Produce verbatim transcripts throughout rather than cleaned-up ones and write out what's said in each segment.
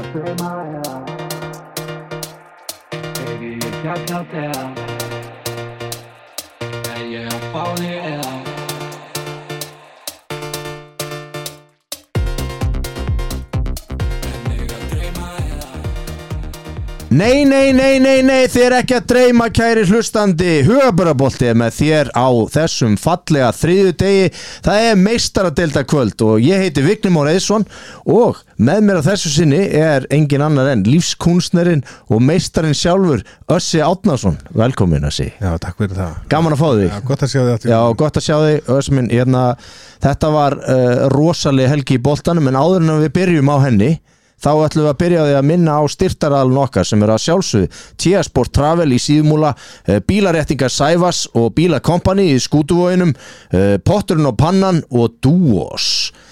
Nei, nei, nei, nei, nei, þér ekki að dreyma kæri hlustandi, Hugabarabolti er með þér á þessum fallega þriðjudegi. Það er meistaradeilda kvöld og ég heiti Vignir Már Eiðsson og með mér á þessu sinni er engin annar en lífskúnstnerinn og meistarinn sjálfur, Össi Árnason. Velkomin, Össi. Já, takk fyrir það. Gaman að fá þig. Já, gott að sjá þig aftur. Já, gott að sjá þig, Össi minn. Hérna, þetta var uh, rosalega helgi í boltanum en áður en við byrjum á henni þá ætlum við að byrja á því að minna á styrktaraðilinn okkar sem er að sjálfsögðu T-Sport Travel í Síðumúla, bílaréttingar Sævas og Bíla Company í Skútuvoginum, Potturinn og Pannan og Duos.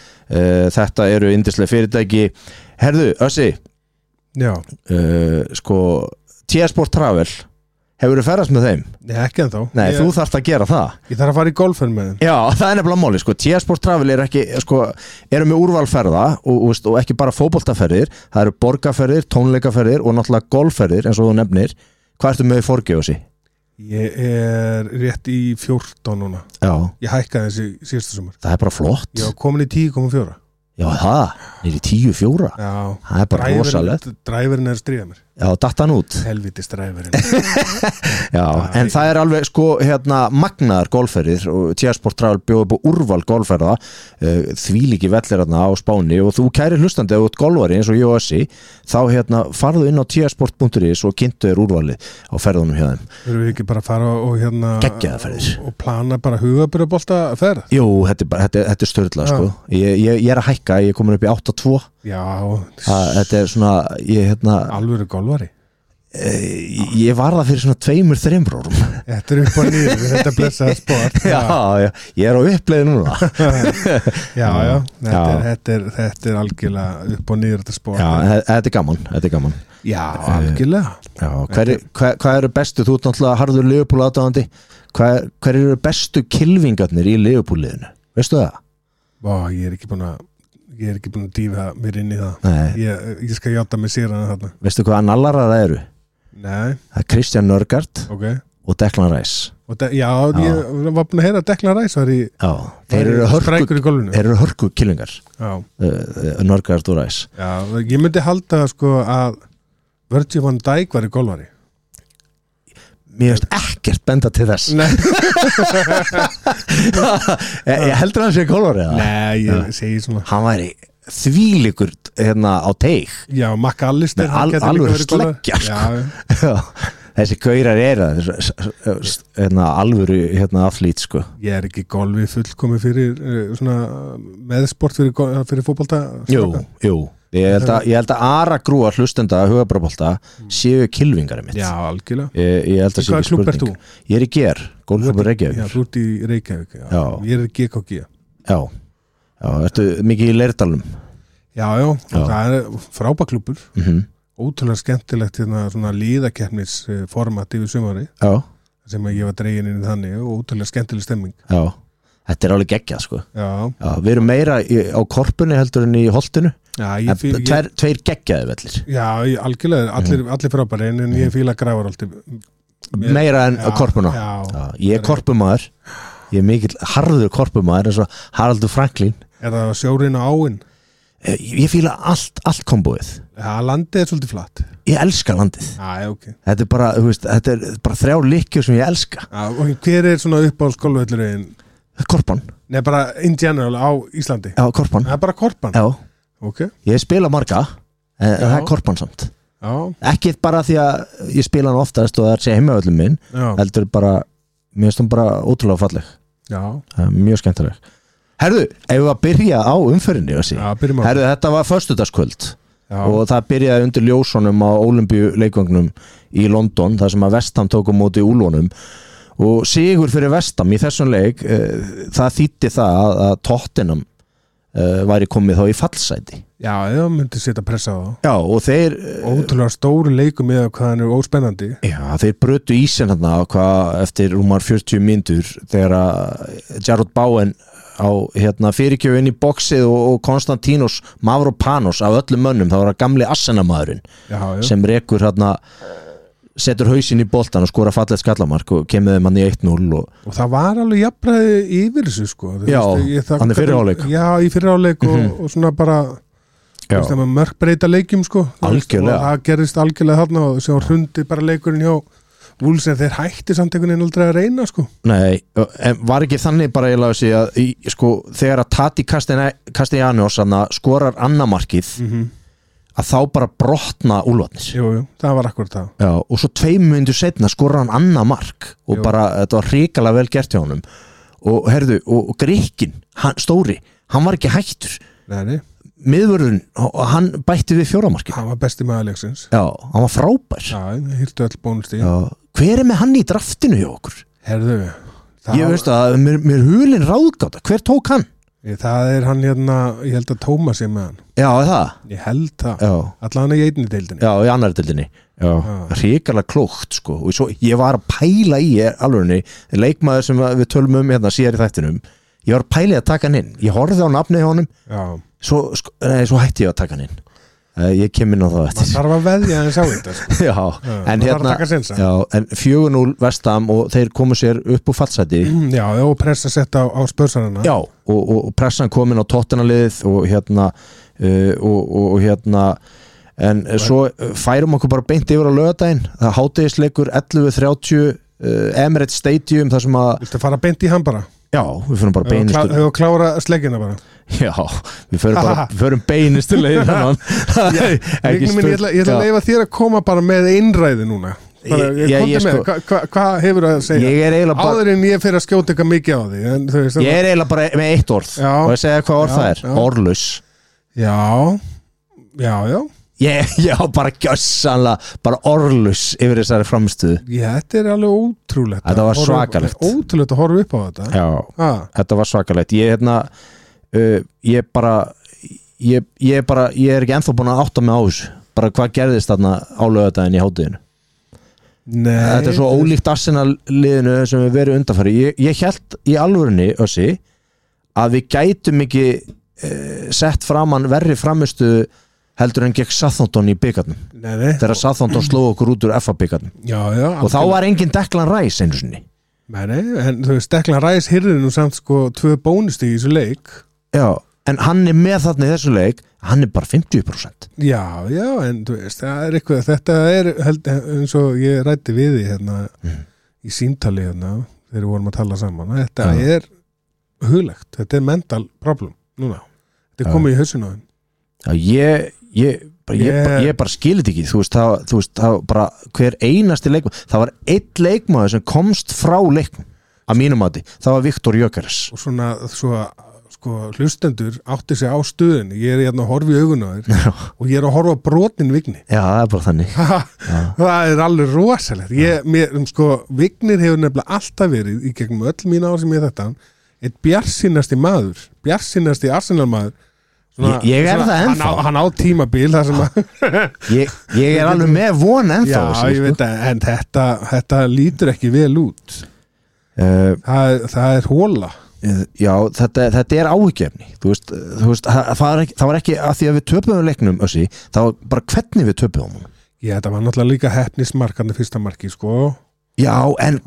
Þetta eru yndislega fyrirtæki. Herðu, Össi, Já. Uh, sko, T-Sport Travel, hefur þú ferðast með þeim? Nei, ekki ennþá. Nei, ég, þú þarft að gera það. Ég þarf að fara í golfferð með þeim. Já, það er nefnilega máli, sko, T-Sport Travel er ekki, sko, eru með úrvalferða og, og, og ekki bara fótboltaferðir, það eru borgarferðir, tónleikaferðir og náttúrulega golfferðir eins og þú nefnir. Hvað ertu með í forgjöfusi? Ég er rétt í fjórtán núna. Já. Ég hækkaði þessi síðustu sumar. Það er bara flott. Ég var komin í tíu komma fjögur. Já, það, niður í tíu komma fjögur. Já. Það er bara rosalegt. Dræverinn er að stríða mér. Já, datt hann út. Helvítis dræverinn. Já, en það er alveg sko hérna magnaðar golfferðir og T-Sport Travel bjóði upp á úrval golfferða, uh, þvílíki vellir hérna á Spáni og þú kæri hlustandi ef þú ert golfari eins og ég og Össi, þá hérna farðu inn á tsport punktur is og kynntu þér úrvalið á ferðunum hjá þeim. Erum við ekki bara að fara og hérna Geggjaðar ferðir. og, og plana bara Hugabarabolta ferð? Jú, þetta er, bara, þetta er, þetta er störla sko. Ég, ég, ég er að hækka, ég er komin upp í átta komma tvö. Já. Það, þetta er svona, ég hérna Alvöru golfari. Ég var það fyrir svona tveimur, þreimur árum. Þetta er upp og niður, þetta er blessaða sport. Já, já, ég er á uppleið núna. Já, já, þetta Já. er, þetta er, þetta er algjörlega upp og niður þetta sport. Já, þetta er gaman, þetta er gaman. Já, algjörlega. Já, hver, hver, hvað eru bestu, þú ert náttúrulega harður Liverpool aðdáðandi, hvað, hver eru bestu kylfingarnir í Liverpool-liðinu? Veistu það? Vá, ég er ekki búin að ég er ekki búin að dýfa mér inn í það. Nei. Ég, ég skal játa mig sér að þarna. Veistu hvað annalara það eru? Nei, Það er Kristján Nørgaard ok. og Declan Rice. Og de, já, ég var búin að heyra að Declan Rice var í Já, þeir eru hörku, strækur í golfinu. þeir eru hörku kylfingar, Já, uh, Nørgaard og Rice. já, ég myndi halda sko að Virgil van Dijk var í golfari. Mér veist ekkert benda til þess. Nei, ég, ég heldur að hann sé kólvar eða? Nei ég segi svona. Hann væri þvílíkur hérna á teig. Já, McAllister. Nei, al, alveg sleggja sko. Já, Já, þessi gaurar eru hérna, alvöru hérna, athlít sko. ég er ekki golfi fullkomi fyrir uh, svona meðsport fyrir, go- fyrir fótbolta. Jú, jú. Ég held að, ég held að Ara grúa hlustenda Hugabarabolta séu kylfingar mitt. Já, algjörlega. Ég, ég held að Í sé hvaða ekki klúbb ert spurning. Ég er í G R, Golfklúbbur Já, Reykjavík. þú ert í Reykjavík. Já. Já. Ég er í G K G. Já, já, ertu mikið í Leirdalum? Já, já, Já. það er frábæklúbbur. Mhm. Ótrúlega skemmtilegt hérna, svona líðakeppnis format yfir sumari Já, sem að ég var dregin inn í þannig og ótrúlega skemmtileg stemming. já. Þetta er alveg geggjað sko. Já, Já, við erum meira í, á korpunni heldur en í holtinu. já, ég En fíl, ég, Tveir, tveir geggjaði vellir. já ég, algjörlega, allir, allir frábæri en, en ég fíla græfar alltaf. Meira en Já, korpuna. já. Já, ég er korpumæður. Ég er mikill harður korpumæður eins og Haraldur Franklin. Er það sjórin og áin? Eh, Ég fíla allt, allt kombóið. Já, landið er svolítið flatt. Ég elska landið. Já, já, ok. Þetta er bara, þú veist, þetta er bara þrjá lykkjur sem ég elska. Já, og hver er svona uppáhaldsgolfvöllurinn? Korpan. Nei, bara in general á Íslandi. Já, korpan. Það er bara korpan. Já, Ok. ég spila marga, en Já. það er korpan samt. Já, Ekki bara því að ég spila hann oftast og það er sé heimavöllum minn, já, heldur bara, mér finnst hún bara ótrúlega falleg. já. Það er mjög skemmtileg. Herðu, ef við að byrja á umferðinni, Össi. Já, byrjum á. Herðu, þetta var föstudagskvöld Já, og það byrjaði undir ljósunum á Ólympíuleikvangnum í London, þar sem að Vestham tók á móti úlunum og sigur fyrir Vestham í þessum leik, uh, það þýddi það að, að Tottenham uh, væri komið þá í fallsæti. já, ég myndi setja pressa á það. Já, og þeir Ótrúlega stóru leikum með hvað hann er óspennandi. Já, þeir brötu ísinn hérna hvað eftir rúmar fjörutíu mínútur þegar að Jarrod Bowen á hérna, fyrirgjöfin í boxið og, og Konstantínos Mavropanos af öllum mönnum, það var að gamli Assenamaðurinn sem rekur hérna setur hausinn í boltan og skora fallegt skallamark og kemur þeim hann í eitt núll og, og það var alveg jafnræði yfir þessu sko. Já, hann er fyriráleik Já, í fyriráleik og, mm-hmm. og svona bara það var mörkbreyta leikjum sko. Algjörlega og það gerist algjörlega þarna og sem hrundi bara leikurinn hjá Wolves en þeir hætti samt einhvern veginn aldrei að reyna sko. Nei, en var ekki þannig bara ég laði sig að í, sko, þegar að Tati Castellanos skorar annamarkið mm-hmm. að þá bara brotna úlfarnir Jú, jú, það var akkurat það Já, og svo tveim mínútur seinna skorar hann annað mark og jú. Bara, þetta var hrikalega vel gert hjá honum og herðu, og, og Gríkin hann, stóri, hann var ekki hættur Nei, nei miðvörðun, hann bætti við fjóramarkið hann var besti maður leiksins Já, hann var frábær Já, hýrtu öll bónusti Hver er með hann í draftinu hjá okkur? Herðu Ég var... veist að mér, mér hulinn ráðgáta, hver tók hann? Ég, það er hann hérna, ég held að Tómas er með hann Já, það? Ég held það, allan í einni deildinni Já, í annari deildinni Já, hrikalega klókt sko og svo, ég var að pæla í alvegni leikmaður sem við tölum um hérna síðar í þættinum ég var að pæla í að taka hann inn ég horfði á nafnið hjá honum Já Svo, sko, nei, svo hætti ég að taka hann inn uh, ég kem inn á það eftir það þarf að veðja en sjá þetta sko. já, já, en hérna já, en fjögur núll Vestam og þeir komu sér upp úr fallsæti mm, já, og pressa sett á, á spörsarana já, og, og, og pressan komin á tóttunarliðið og hérna uh, og, og, og hérna en Væ. Svo færum okkur bara beint yfir á laugardaginn það hádegisleikur ellefu þrjátíu uh, Emirates Stadium þar sem að viltu fara beint í hann bara? Já, við fyrir bara beinistu Hefur klára sleggina bara Já, við fyrir bara við fyrir beinistu leið Vigni minn, ég ætla, ég ætla að leifa þér að koma bara með einræði núna bara, ég, ég, ég sko, Hvað hva, hva hefur að segja? Áður en ég fyrir að skjóta eitthvað mikið á því en, veist, Ég er eiginlega bara með eitt orð já, og ég segja hvað orð já, það er, já. Orðlaus Já, já, já Ég, ég á bara gjössanlega bara orðlaus yfir þessari framstöðu Já, þetta er alveg ótrúlegt Þetta var svakalegt Ótrúlegt að horfa upp á þetta Já, ah. þetta var svakalegt Ég, hérna, uh, ég bara ég, ég bara ég er ekki ennþá búin að átta mig á þessu bara hvað gerðist þarna á laugardaginn í hádeginu Nei Þetta er svo ólíkt Arsenal-liðinu sem við verið undanfæri Ég, ég held í alvörunni Össi, að við gætum ekki uh, sett framann verri framistuðu heldur en gegn Southampton í byggarnum þegar Southampton sló okkur út úr F A byggarnum og þá var engin Declan Rice einu sinni Nei, nei, en þú veist Declan Rice hyrðir nú samt sko tvö bónusti í þessu leik Já, en hann er með þarna í þessu leik hann er bara fimmtíu prósent Já, já, en þú veist, það er eitthvað þetta er, held, eins og ég rætti við því hérna mm. í símtali hérna, þegar við vorum að tala saman þetta Já. Er huglegt, þetta er mental problem núna, þetta er komið í hausinu á þeim Já, ég Ég, bara, ég, yeah. ég bara skilit ekki þú veist, það, þú veist, það bara hver einasti leikmaður, það var einn leikmaður sem komst frá leiknum að mínum mati, það var Viktor Gyökeres og svona, svo, sko, hlustendur átti sig á stöðinni, ég er hérna að horfa í augun á þér og ég er að horfa brotin Vigni Já, það er bara þannig það er alveg rosalegt ég, mér, sko, Vignir hefur nefnilega alltaf verið í gegnum öll mín ár sem ég þetta einn bjartsýnasti maður bjartsýnasti Arsenal maður Svona, ég, ég er svona, það ennþá hann á, hann á tímabil þar sem að ég, ég er alveg með von ennþá Já, ég veit að, en þetta, þetta lítur ekki vel út uh, það, það er hóla Já, þetta, þetta er áhyggjefni þú veist, þú veist það, var ekki, það var ekki að því að við töpuðum leiknum Össi, það var bara hvernig við töpuðum Já, þetta var náttúrulega líka heppnismarkandi fyrsta marki, sko Já, en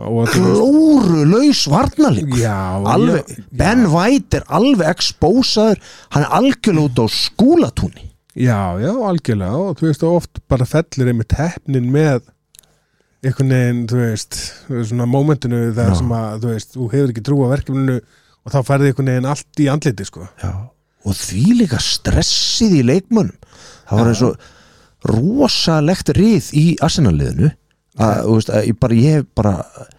klóru laus varnarleik alveg, já, Ben já. White er alveg expósaður, hann er algjörlega út á skúlatúni Já, já, algjörlega og þú veist, oft bara fellir einmitt heppnin með einhvern veginn, þú veist svona mómentinu þar já. Sem að þú veist, þú hefur ekki trú á verkefninu og þá færði einhvern veginn allt í andliti, sko Já, og því líka stressið í leikmönnum það var eins og rosalegt rið í Arsenal-liðinu að, þú veist, að ég bara, ég hef bara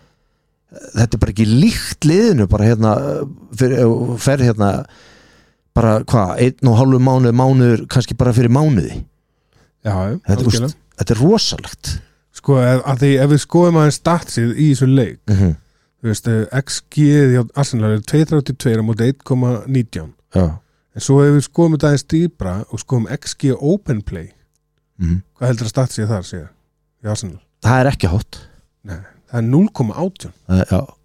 þetta er bara ekki líkt liðinu bara hérna fyrir, fer hérna bara hvað, einn og hálfu mánuð mánuður, kannski bara fyrir mánuði Já, þetta, úst, þetta er rosalegt Sko, ef, að því ef við skoðum aðeins statsið í þessu leik mm-hmm. þú veist, X G-ið hjá Arsenal er tvö þrjátíu og tvö á móti einn komma nítján Já. En svo ef við skoðum þetta aðeins dýpra og skoðum X G Open Play mm-hmm. hvað heldur að statsið þar sé í Arsenal? Það er ekki hátt Nei, það er núll komma átján uh, Já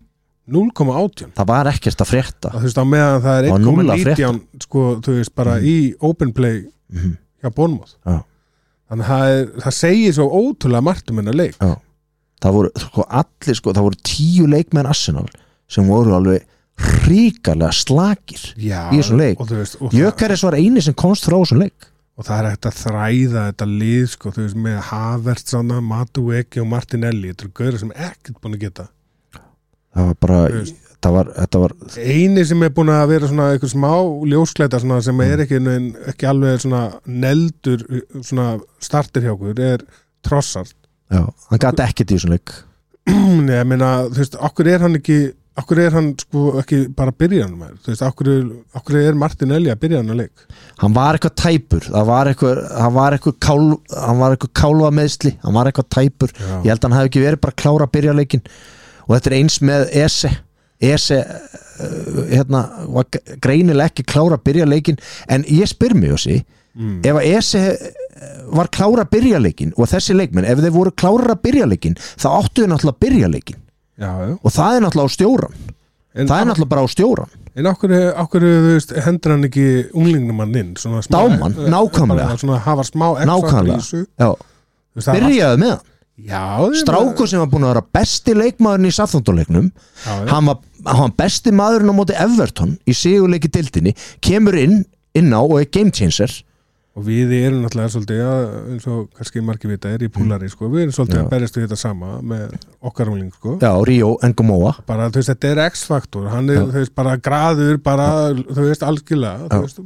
núll komma átján það var ekkert að frétta þú veist á meðan það er Og eitt komma núll að nítján sko, þú veist bara Mhm. í open play Mhm. hjá Bournemouth Já. þannig að það, er, það segir svo ótrúlega margt um hennar leik Já. það voru sko, allir sko, það voru tíu leikmenn Arsenal sem voru alveg hrikalega slakir Já, í þessum leik og, þú veist, og, það, Jökaris var eini sem komst frá þessum leik og það er hægt að þræða þetta lið sko, þú veist, með Havertz, Madueke og Martinelli þetta eru gauðir sem ekkert búin að geta það var bara Þú veist. þetta var, þetta var eini sem er búin að vera svona eitthvað smá ljóskleita svona, sem er ekki, ekki alveg svona neldur svona startir hjá okkur er Trossard já, hann gæti ekkert í þessum leik Nei, ég meina, þú veist, okkur er hann ekki okkur er hann sko ekki bara byrjan með, þú veist, okkur, okkur er Martinelli að byrja hann að leik hann var eitthvað tæpur það var eitthvað, hann var eitthvað kál hann var eitthvað kálva meðsli, hann var eitthvað tæpur Já. ég held að hann hefði ekki verið bara að klára að byrja leikin og þetta er eins með Ese Ese uh, hérna, var greinilega ekki klára að byrja leikin en ég spyr mig Jósi mm. ef að Ese var klára að byrja leikin og þessi leikmenn, ef þeir voru klára að byrja leikin þá áttu þau náttúrulega að byrja leikin Já, já. og það er náttúrulega á stjóran En það er náttúrulega bara á stjóran En okkur, okkur þú veist, hendur hann ekki unglingnum hann inn svona smá- Dáman, nákvæmlega. bara svona hafa smá X-faktor í nákvæmlega, þessu. já, Þú veist, það var- byrjaði með hann Já, ég- strákur sem var búin að vera besti leikmaðurinn í Southampton-leiknum Já, já. hann var, hann var besti maðurinn á móti Everton í sigurleiki dildinni kemur inn, inn á og er game changer Og við erum náttúrulega svolítið að, eins og kannski margir vita er í púlari sko, við erum svolítið Já. að berjast við þetta sama með okkar ungling sko. já, Rio Ngomoa Bara þú veist, þetta er X-faktor hann er, Já. þú veist, bara graður bara, þú veist, algjörlega Já. þú veist,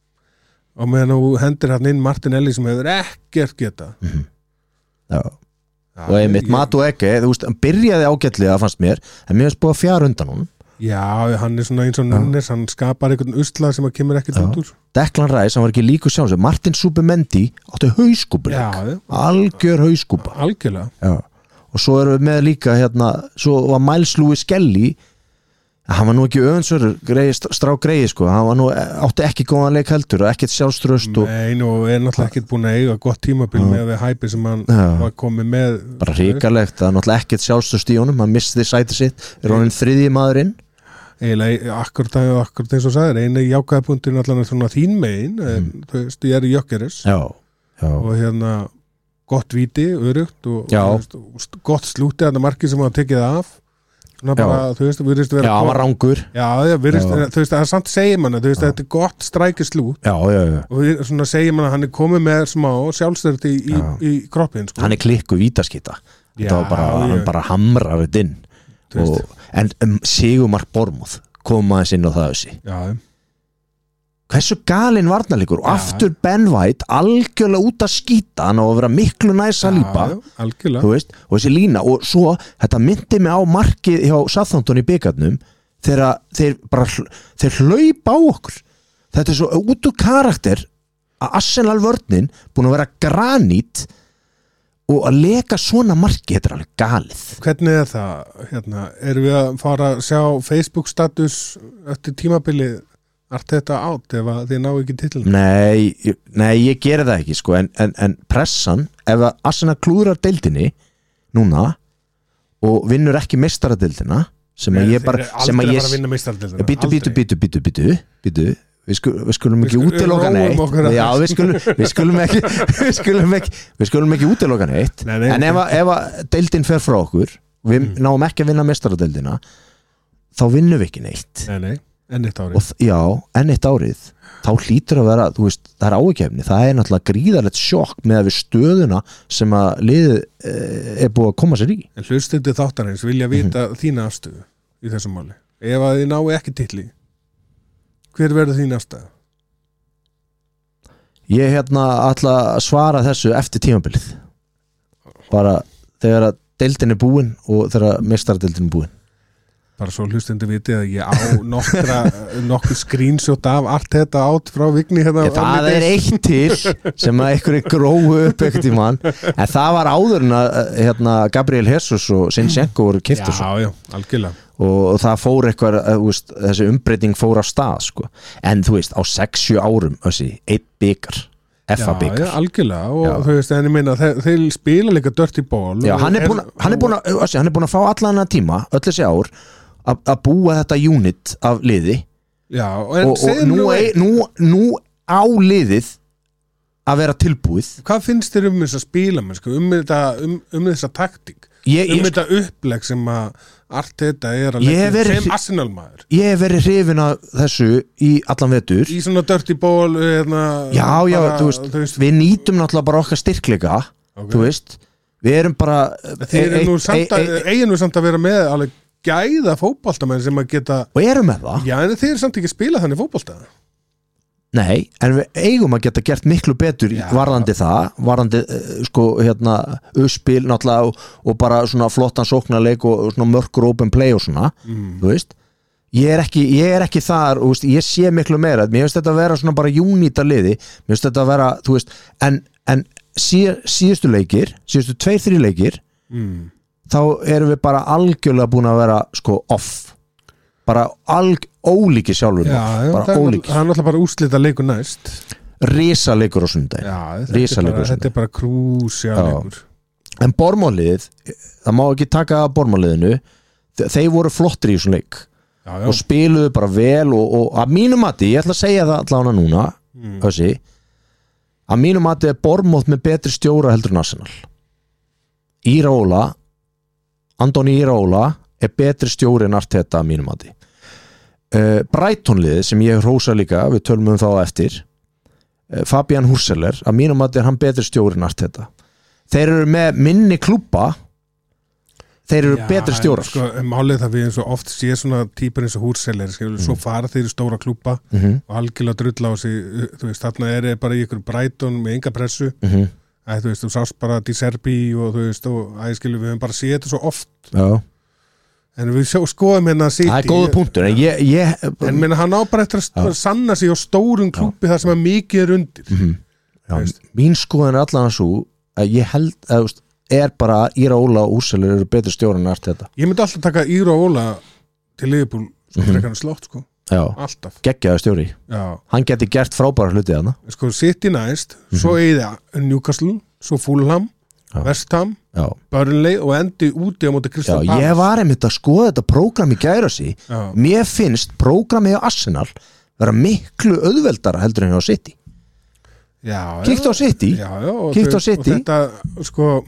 og meðan þú hendur hann inn Martinelli sem hefur ekkert geta já. Já, og einmitt ég- Madueke, þú veist, hann byrjaði ágætlega fannst mér, en mér finnst búið að fjara undan honum Já, hann er svona eins og Núnes hann skapar einhvern usla sem að kemur ekkert Já. út úr Declan Rice, hann var ekki líku sjálfsög Martin Subimendi áttu hauskúpuleik Já, já. algjör hauskúpa Algjörlega já. og svo erum við með líka hérna, svo var Miles Lewis Skelly hann var nú ekki öðunsverður strá greiði sko, hann var nú átti ekki góðan leik heldur og ekkert sjálfströst og Nei, og er náttúrulega ekkert búin að eiga gott tímabil Já. með við hæpi sem hann Já. var komið með bara hrikalegt, það er náttúrulega ekkert sjálfströst í honum hann misti sæti sitt, er honum þriðji maðurinn eiginlega akkurat, akkurat eins og sagðir einu jákaða punktin allan er svona þín megin en þú veist, ég er í Jökkeris já, já, og hérna gott víti, örugt og, Já. og, þú veist, og gott slúti að það markið sem hann tekið af svona Já. bara, þú veist, virðist vera já, hann var gott- rángur Já, já, virðist, Já. þú veist, það er samt segir manna þú veist, Já. þetta er gott strækir slút já, já, já, og við- svona segir manna að hann er komið með smá sjálfstært í, í, Já. í kroppin sko. hann er klikku vítaskita þetta var bara, Já, hann ég- bara hamrar þetta inn Þú veist. og, en um, Sigurmark Bournemouth kom aðeins inn á það þessi Já, hversu galinn varnarleikur og Já. aftur Ben White algjörlega út að skýta hann á að vera miklu næs að lípa já, algjörlega þú veist, og þessi lína og svo, þetta myndi mig á markið hjá Southampton í byggarnum þegar þeir bara hl- þeir hlaupa á okkur þetta er svo út úr karakter að Arsenal vörnin búin að vera granít og að leka svona marki, þetta er alveg galið Hvernig er það, hérna, erum við að fara að sjá Facebook status eftir tímabilið allt þetta átt ef að þið ná ekki titlum? nei, ég- nei, ég geri það ekki sko, en, en, en pressan ef að Arsenal klúðrar deildinni núna og vinnur ekki meistaradeildina sem að ég bara sem að Aldrei ég fara að vinna meistaradeildina. Býtu, býtu, Aldrei. býtu, býtu, býtu, býtu. Við, skul, við skulum Við ekki skulum- útiloka róum neitt okkur að Já, þessu. við skulum, við skulum ekki Við skulum ekki, við skulum ekki útiloka neitt Nei, nei, En ef, að- ef að deildin fer frá okkur við Mm. náum ekki að vinna mestaradeildina þá vinnum við ekki neitt Nei, nei, enn eitt árið. Og þ- já, enn eitt árið þá hlýtur að vera, þú veist, það er ágefni það er náttúrulega gríðarlegt sjokk með að við stöðuna sem að liðið eh, er búið að koma sér í En hlustundi þáttarins vilja vita þína afstöðu í þessum máli. Ef að þið náu ekki titli, hver verður þín afstöðu? Ég hérna ætla að svara þessu eftir tímabilið bara þegar að deildin er búin og þegar meistaradeildin er búin Bara svo hlustundi viti að ég á nokkra, nokkur screenshot af allt þetta átt frá Vigni hérna. Ég, það er eitt til sem að einhverju grófu upp ekkert í mann en það var áður en að hérna, Gabriel Jesus og Sinchenko voru keyptir svo. Já, já, algjörlega. og, og það fór eitthvað að, þú veist, þessi umbreyting fór á stað sko. en þú veist á sex sjö árum þessi, eitt byggar F A Já, byggar já, algjörlega og Já. þú veist, en ég meina þeir, þeir spila líka dirty ball Já, og hann er búin, er- hann er búin, að, hann er búin að fá allan að tíma öll þessi ár að, að búa þetta unit af liði Já, en og, og nú, e, nú, nú á liðið að vera tilbúið. Hvað finnst þér um þessa spílamennsku, um, um, um þessa taktík, ég, um ég, þetta upplegg sem að Arteta er að leggja verið, sem Arsenal-maður? Ég hef verið hrifin af þessu í allan vetur. Í svona dirty ball hérna, Já, já, bara, þú, veist, þú veist, við nýtum náttúrulega bara okkar styrkleika, okay. Þú veist, við erum bara... Þeir eru nú samt að, eigin nú samt að vera með alveg gæða fótboltamenn sem að geta... Og erum með það. Já, en þeir eru samt ekki að spila þannig fótbolta. Nei, en við eigum að geta gert miklu betur Já. varðandi það, varðandi sko hérna uppspil náttúrulega og, og bara svona flottan sóknarleik og, og svona mörkur open play og svona, mm. þú veist ég er ekki, ég er ekki þar, veist, ég sé miklu meira, mér finnst þetta að vera svona bara unita liði, mér finnst þetta að vera þú veist, en, en sí, síðustu leikir, síðustu tveir, þrjú leikir mm. þá erum við bara algjörlega búin að vera sko off bara alg, ólíki sjálfur já, já, bara það, ólíki. Það er náttúrulega bara úrslita leikur næst Risaleikur á sundaginn Þetta, þetta er bara krúsjáleikur En bormáliðið það má ekki taka að bormáliðinu þeir voru flottir í þessum leik já, já. Og spiluðu bara vel og, og að mínu mati, ég ætla að segja það allavega núna mm. þessi, að mínu mati er Bournemouth með betri stjóra heldur en Arsenal Íraóla Andoni Íraóla er betri stjóri en Arteta að mínum mati uh, Brighton-liðið sem ég hrósa líka við tölum um þá eftir uh, Fabian Hurseler að mínum mati er hann betri stjóri en Arteta þeir eru með minni klúbba þeir eru Já, betri stjórar sko, málið það við eins og oft sé svona típur eins og Hurseler mm. svo fara þeir í stóra klúbba mm -hmm. og algjörlega drulla á sig þú veist, þarna er þeir bara í ykkur Brighton með enga pressu mm -hmm. Æ, þú veist, þú sást bara Di Serbi og þú veist, og æskilu við höfum bara séð þetta svo oft Já En við sjó, skoðum hérna City Það er góða punktur En, ég, ég, en minna, hann á bara eftir að sanna sig á stórum klúbbi þar sem að mikið er undir mm-hmm. Já, mín skoðan er allan að svo að ég held að er bara Íraóla og Úrselur eru betur stjóri en allt þetta Ég myndi alltaf taka Íraóla til Liverpool sko, mm-hmm. frekar hann slótt sko Já, alltaf geggjaður stjóri Já. Hann geti gert frábæra hluti þarna Sko City næst, mm-hmm. svo eða Newcastle, svo Fulham Já. West Ham, Já. Burnley og endi úti á móti Crystal Palace Ég var einmitt að skoða þetta prógram í gæra sí Mér finnst prógramið á Arsenal vera miklu auðveldara heldur en á City Kíktu á City Kíktu á City og þetta, sko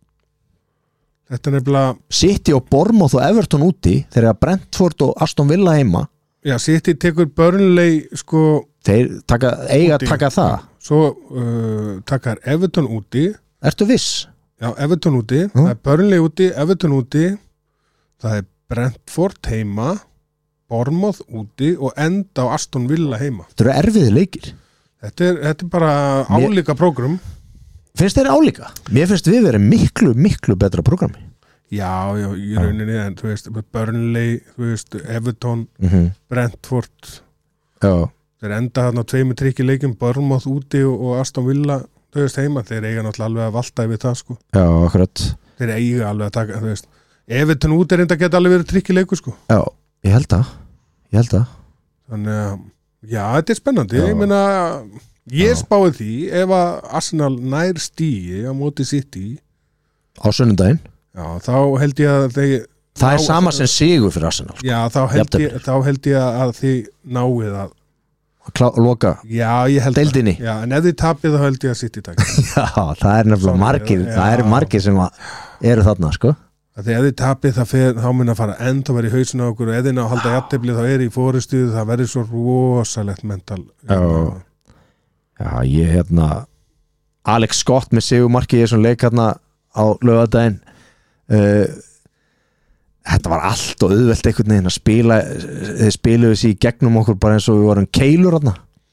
þetta er nefnilega City og Bournemouth og Everton úti þegar Brentford og Aston Villa heima Já, City tekur Burnley sko Þeir taka, eiga að taka það Svo uh, takar Everton úti Ertu viss? Já, Everton úti, mm. það er Burnley úti, Everton úti, það er Brentford heima, Bournemouth úti og enda á Aston Villa heima. Þetta eru erfiði leikir. Þetta er, þetta er bara álíka prógram. Finnst þér álíka? Mér finnst við verið miklu, miklu betra prógrami. Já, já, í rauninni, en þú veist, Burnley, þú veist, Everton, mm-hmm. Brentford, já. Þeir enda þarna tveimur trikki leikum, Bournemouth úti og, og Aston Villa þú veist heima, þeir eiga náttúrulega alveg að valta yfir það sko. Já, akkurat. Þeir eiga alveg að taka, þú veist Everton út er enda að geta alveg verið trikkileikur sko. Já, ég held það Ég held það Þannig að, já, þetta er spennandi já. Ég meina, ég spáði því ef að Arsenal nær stíi á móti City á sunnudaginn Já, þá held ég að þeir Það er sama sem sigur fyrir Arsenal sko. Já, þá held, ég, þá held ég að þið náið að Klá, loka Já, ég held deildinni það. Já, en ef þið tapið þá held ég að City takk. Já, það er nefnilega margir já. Það eru margir sem eru þarna sko. Þegar þið tapið það fer, þá mun að fara enda verið í hausinu á okkur og ef þið ná að halda jafntefli þá er í fórustuðu það verður svo rosalegt mental Já, já ég hérna Alex Scott með sigurmarkið í þessum leik hérna á laugardaginn uh, Þetta var allt og auðvelt einhvern veginn að spila þeir spiluðu þessi í gegnum okkur bara eins og við vorum keilur þarna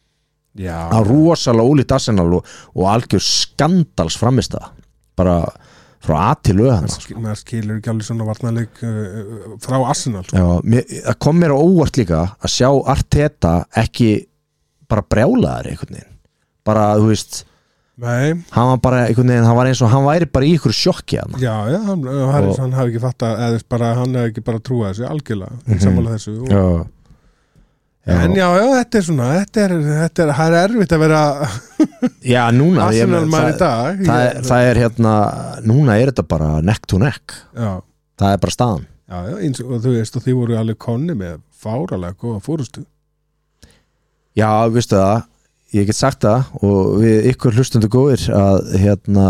á rosalega ólíkt Arsenal og, og algjör skandals framist það bara frá A til Ö maður skilur ekki alveg svona varnarleik uh, frá Arsenal sko. Já, mér, það kom mér á óvart líka að sjá Arteta ekki bara brjálaðar einhvern veginn bara þú veist Nei. Hann var bara einhvern veginn, hann var eins og hann væri bara í ykkur sjokki hann. Já, já, hann, hann, og, hann hafi ekki fattað eða bara hann hafi ekki bara trúað þessu algjörlega mm-hmm. sammála þessu og, já. Já. En já, já, þetta er svona þetta er, þetta er, það er erfitt að vera Já, núna Arsenal maður í dag það, það, er, það er hérna, núna er þetta bara neck to neck Já Það er bara staðan Já, já, eins og þú veist og þið voru alveg konni með fáralega góða fórustu. Já, veistu það, ég get sagt það og við ykkur hlustundu góðir að hérna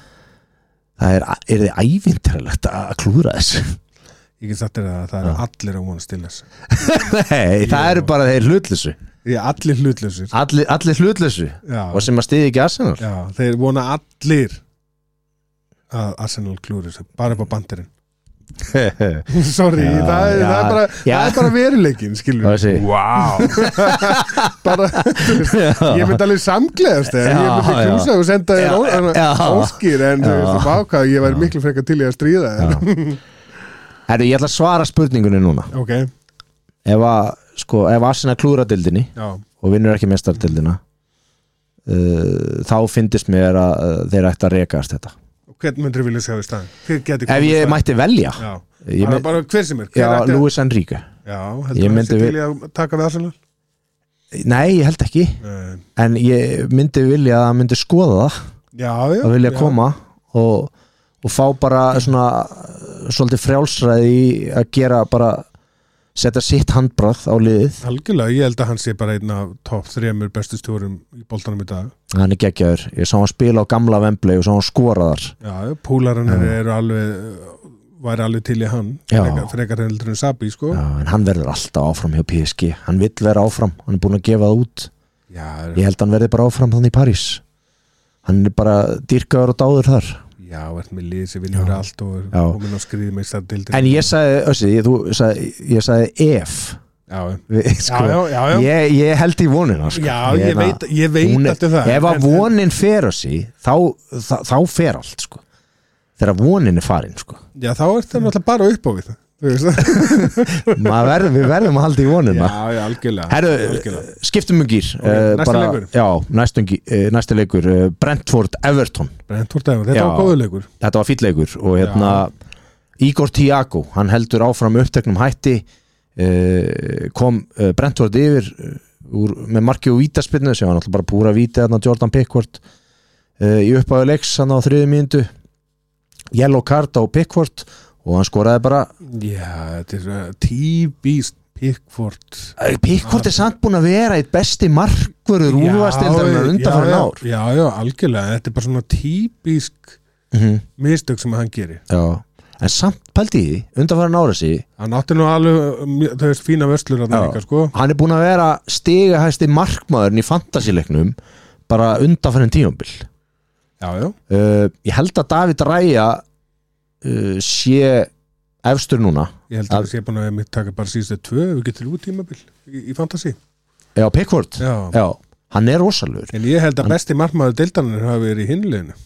það er, er þið ævintýralegt að klúra þessu. Ég get sagt þér að það eru allir að vonast til þessu. Nei, það eru bara þeir hlutleysu. Já, allir hlutlausir. Allir, allir hlutleysu og sem að stiði ekki Arsenal. Já, þeir vona allir að Arsenal klúri þessu, bara upp á bandirinn. Sorry, já, það, er, það, er bara, það er bara veruleikin, skilur við. Wow. Bara, ég myndi alveg samgleðast þegar ég myndi knúsa og senda þér óskir en þú veist, vákað, ég væri miklu frekar til í að stríða þér. Herru, ég ætla að svara spurningunni núna. Ok. Ef að, sko, ef Arsenal klúra dildinni já. Og vinnur ekki mestardildina uh, þá fyndist mér að uh, þeir ætti að rekast þetta. Hvern myndir vilja sjá í staðin? Ef ég staðin? Mætti velja já. Ég mynd... bara hver sem er já, Luis Enrique já, heldur það þessi til að taka við Arsenal? Nei, ég held ekki Nei. En ég myndi vilja að myndi skoða það já, já, að vilja já. koma og, og fá bara svona svolítið frjálsræði í að gera bara setja sitt handbragð á liðið. Algjörlega, ég held að hann sé bara einn af topp þremur bestu stjórum í boltanum í dag. Hann er geggjaður. Ég sá hann spila á gamla Wembley og sá hann skora þar. Já, púlarinn eru alveg væri alveg til í hann frekar, frekar heldur en Sabi, sko. Já, en hann verður alltaf áfram hjá P S G. Hann vill vera áfram. Hann er búin að gefa það út. Já, ég held að hann verði bara áfram þannig í París. Hann er bara dýrkaður og dáður þar. Já, ert með lið sem vinnur allt og er komin á skriði með stardildin. En ég sagði, Össi, ég, sagði, ég sagði ef Já, Við, sko, já, já, já. Ég, ég held í vonina sko. Já, ég, ég veit, ég veit eftir það. Ef að vonin fer Össi þá, þá, þá fer allt sko. Þegar vonin er farin sko. Já, þá er það náttúrulega bara upp á við það verð, Við verðum að halda í vonina. Já, já, algjörlega. Herru, skiptum um gýr okay, uh, Næsta bara, leikur Já, næstu, uh, næstu leikur uh, Brentford Everton Brentford Everton, þetta já, var góður leikur Þetta var fínn leikur og hérna já. Igor Thiago, hann heldur áfram uppteknum hætti uh, kom uh, Brentford yfir uh, úr, með marki og vítaspinnu sem var náttúrulega bara púra víti þarna Jordan Pickford uh, í uppáðu leiks hann á þriðju mínútu yellow card á Pickford og hann skoraði bara Já, þetta er uh, típist Pickford Pickford er samt búin að vera eitt besti markvörður úrvarsdeildarinnar undanfarin ár Já, já, algjörlega, þetta er bara svona típisk mm-hmm. mistök sem hann gerir Já, en samt pældi í því, undanfarin ára sí Hann átti nú alveg, þau veist, fína vörslur líka, sko. Hann er búin að vera stigahæsti markmaðurinn í fantasíleiknum bara undanfarin tímabil Já, já uh, Ég held að David Raya Uh, sé efstur núna Ég held að það sé búin að mitt taka bara síðustu tvö við getum út tímabil í, í fantasy Já, Pickford Já. Já, hann er rosalur En ég held að hann... besti markmaður deildarinnar hafi verið í hinliðinu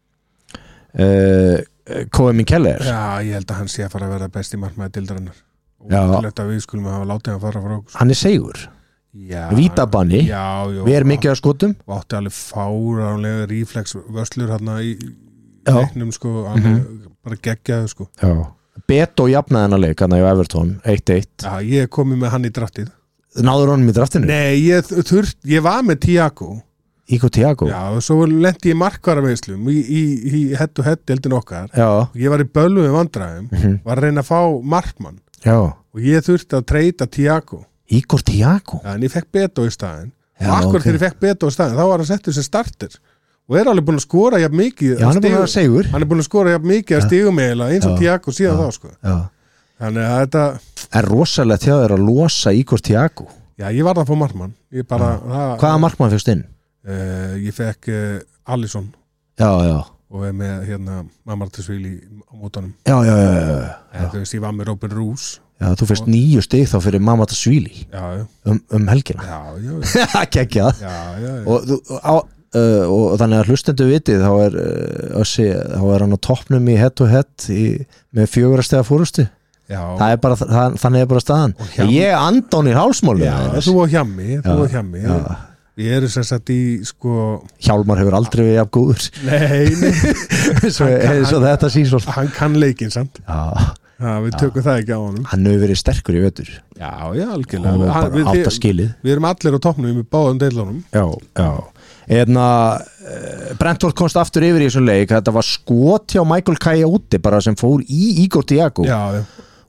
uh, Koemi Keller Já, ég held að hann sé að fara að vera besti markmaður deildarinnar og þetta við skulum hafa látið hann fara frá okkur Hann er segur Vítabanni, við erum mikið að skotum og átti alveg fáránlega reflex vörslur hérna í leiknum sko, hann mm -hmm. bara geggjaðu sko Já. Beto jafnaði hennar leik hann á Everton eitt eitt Já, ég komi með hann í draftið Náður honum í draftinu? Nei, ég, þurft, ég var með Thiago Íko Thiago? Já, og svo lendi ég markvarameðslum í, í, í head to head deildin okkar Já. Ég var í bölvu með vandræðum mm -hmm. var að reyna að fá markmann Já. og ég þurfti að treyta Thiago Íko Thiago? Já, en ég fekk Beto í staðin Já, og akkur okay. þegar ég fekk Beto í staðin þá var hann settur sem starter og er alveg búin að skora jafn mikið Já, hann er búin að segur hann er búin að skora jafn mikið að stigum eiginlega eins og Thiago síðan þá sko Já. Þannig að þetta er rosalega til að þeir að losa Igor Thiago Já, ég var það að fá markmann bara, það, Hvaða markmann fyrst inn? Uh, ég fekk uh, Alisson Já, já og er með hérna Mamartisvili á mótanum Já, já, já, já. En, þú veist, ég var með Robin Roos Já, þú fyrst og... nýju stig þá fyrir Mamartisvili um, um helgina Já, já, já Kekja Já, já, já og, á, uh, og þannig að hlustendu vitið þá er, uh, össi, þá er hann á toppnum í head to head í, með fjögur stega fórustu Já. Það er bara, það, þannig er bara staðan Ég andón í hálsmáli Já, þú og hjammi Þú og hjammi Ég er þess að í sko Hjálmar hefur aldrei við jafn góður Nei, nei Svo, hann, svo þetta sísól Hann kann leikinn samt Já, já Við tökum já. það ekki á honum Hann hefur verið sterkur í vetur Já, já, algjörlega hann, við, við, við erum allir á toppnum Við báðum deilunum Já, já Eðna, Brentford komst aftur yfir í þessum leik Þetta var skot hjá Michael Kaya úti bara sem fór í Igor Thiago Já, já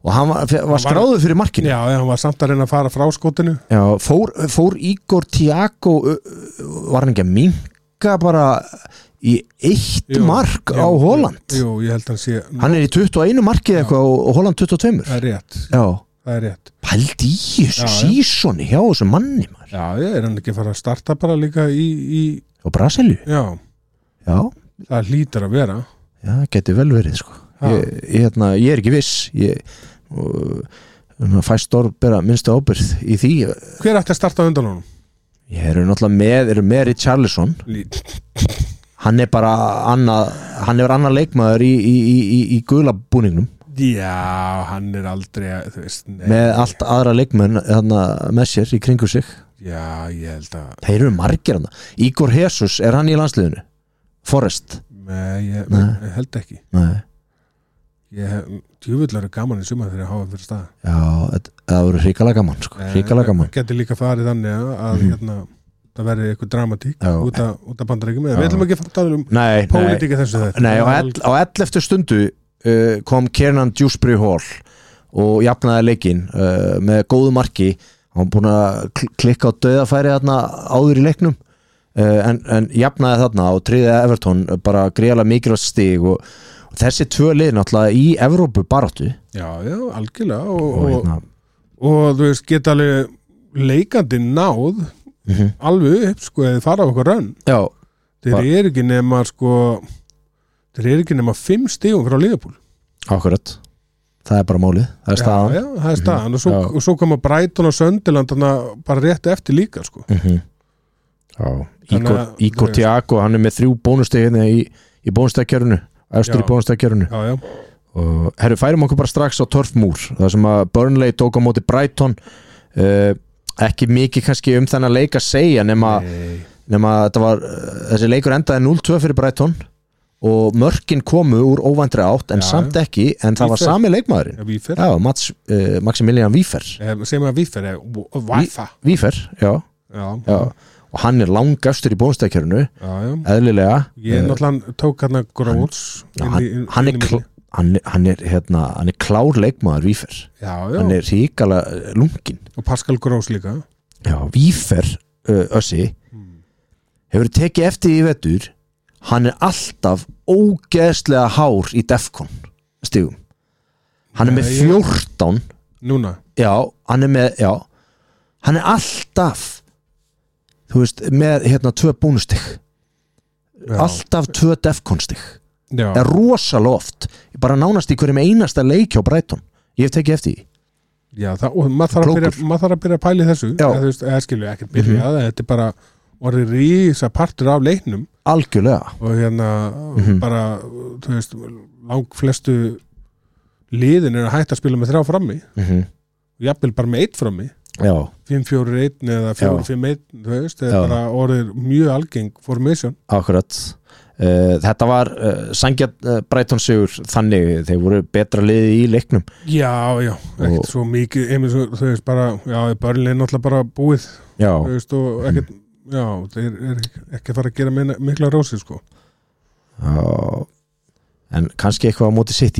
og hann var, var skráður fyrir markinu. Já, hann var samt að reyna að fara frá skotinu. Já, fór, fór Igor Thiago var hann ekki að minka bara í eitt jú, mark jú, á Holland. Jú, ég held að hann sé hann er í tuttugu og einu markið eitthvað og Holland tuttugu og tvö. Það er rétt. Já, það er rétt. Pældi í þessu sísoni hjá þessu manni maður. Já, ég er hann ekki að fara að starta bara líka í, í... á Brasilíu. Já. Já. Það hlýtur að vera. Já, geti vel verið sko. Ég, ég, hérna, ég er ekki viss ég og fæst orð bera minnstu ábyrgð í því. Hver ætti að starta undan honum? Ég eru náttúrulega með, eru með Richarlison. Hann er bara annað, hann er annað leikmaður í, í, í, í gula búningnum. Já, hann er aldrei þú veist, með allt aðra leikmenn hérna, með sér í kringu sig. Já, ég held að þeir eru margir hann. Igor Jesus, er hann í landsliðinu? Forrest? Nei, ég, Nei. ég held ekki. Nei. Ég djúvillar er gaman í sumar þegar ég hafa fyrir stað. Já, það voru hrikalega gaman sko. Hrikalega gaman. Það getur líka farið þannig að mm. hérna, það verði eitthvað dramatík út af, út af Bandaríkjum. Við ætlum ekki að fara um pólitíka þessu þetta. Nei, á, ell, á elleftu stundu uh, kom Kiernan Dewsbury Hall og jafnaði leikinn uh, með góðu marki. Hann var búin að klikka á dauðafæri þarna áður í leiknum uh, en, en jafnaði þarna og tryggði Everton bara gríðarlega mikilvægt stig og þessi tvö lið náttúrulega í Evrópu baráttu. Já, já, algjörlega og, og, og, og, og þú veist geta alveg leikandi náð mm-hmm. alveg upp sko eða fara á okkur rönn. Já. Þeir eru ekki nema sko þeir eru ekki nema fimm stigum frá Liverpool. Akkurat. Það er bara málið. Það er staðan. Já, já, það er staðan mm-hmm. og, svo, og svo koma Brighton og Sunderland bara rétt eftir líka sko. Mm-hmm. Já. Igor, Igor Thiago, hann er með þrjú bónustig hérna í, í bónustegkjörnu. Æstur í bónustakjörunu og herru, færum okkur bara strax á Turf Moor það sem að Burnley tók á móti Brighton uh, ekki mikið kannski um þennan leik að segja nema, nema þetta var þessi leikur endaði núll tvö fyrir Brighton og mörkin komu úr óvæntri átt en já, samt ekki, en það var sami leikmaðurinn já, já, Mats, uh, Maximilian Wiefer sem að Wiefer er Wiefer Wiefer, já, já. já. og hann er langastur í bónustakjörunu eðlilega ég er náttúrulega tók hann að gróðs hann, hann, hann, hann er hérna, hann er klár leikmaður Wiefer, já, já. Hann er ríkala lungin og Pascal Gross líka já, Wiefer uh, Össi hmm. hefur tekið eftir í vetur hann er alltaf ógeðslega hár í Defcon stigum hann er með fjórtán núna já, hann er með já, hann er alltaf þú veist, með hérna tvö bónustig alltaf tvö defkonstig það er rosalega oft bara nánast í hverjum einasta leik hjá Brighton ég hef tekið eftir því já, það, og maður þarf, byrja, maður þarf að byrja að pæli þessu eða, þú veist, eða skilju, ekkert byrja mm-hmm. þetta er bara orðið rísa partur af leiknum algjörlega og hérna mm-hmm. bara, þú veist, lang flestu liðin er að hætta að spila með þrjá frammi mm-hmm. og jafnvel bara með eitt frammi fimm fjórir einn eða fjórir fimm einn þú veist, þetta er bara orðið mjög algeng formation. Akkurat uh, þetta var uh, sangjart uh, Brighton sigur þannig þeir voru betra liði í leiknum já, já, ekkert og... svo mikið einnig svo, þú veist, bara, já, Burnley er náttúrulega bara búið, já. Þú veist, og ekkert mm. já, þeir er ekki að fara að gera meina, mikla rósið, sko já en kannski eitthvað á móti City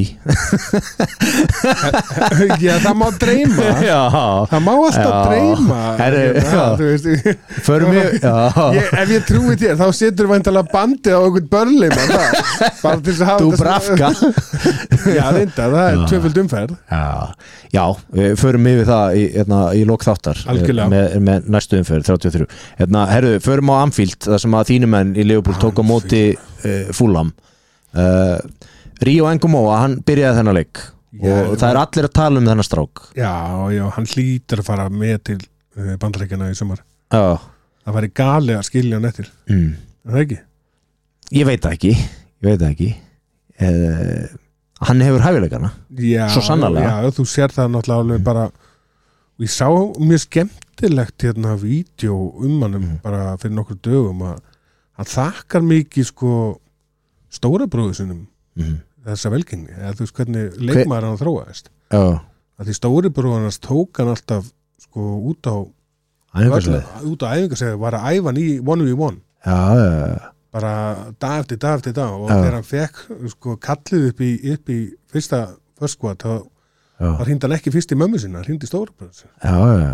já, það má dreyma já, það má alltaf já. dreyma Herri, já, þú veist förum við ég, ef ég trúi þér, þá setur væntanlega bandið á okkur Burnley bara til þess að hafa Dubravka já, reynda, það er tvöföld umferð já, já, við förum við það í, hérna, í lok þáttar með, með næstu umferð, þrjátíu og þrjú hérna, herru, förum á Anfield, það sem að þínumenn í Liverpool tók á móti uh, Fulham Uh, Ríó Engumóa, hann byrjaði þennan leik já, og það er allir að tala um þennan strák já, já, hann hlýtur að fara með til uh, Bandaríkjana í sumar já. það væri gali að skilja hann eftir mm. er það ekki? Ég veit það ekki ég veit það ekki uh, hann hefur hæfileikana já, svo sannarlega já, þú sér það náttúrulega mm. bara, og ég sá mjög skemmtilegt hérna vídeo um hann mm. bara fyrir nokkur dögum að hann þakkar mikið sko stóra bróðu sinum mm. þessa velgengni, eða þú veist hvernig leikmaður hann þróaðist oh. að því stóri bróðu hans tók hann alltaf sko út á út á æfingarsæði, var að æfa hann í one v one já, já, já. bara dag eftir dag eftir dag og já. þegar hann fekk sko kallið upp í, upp í fyrsta first squad þá það hringdi hann ekki fyrst í mömmu sinna, hringdi í stóra já, já,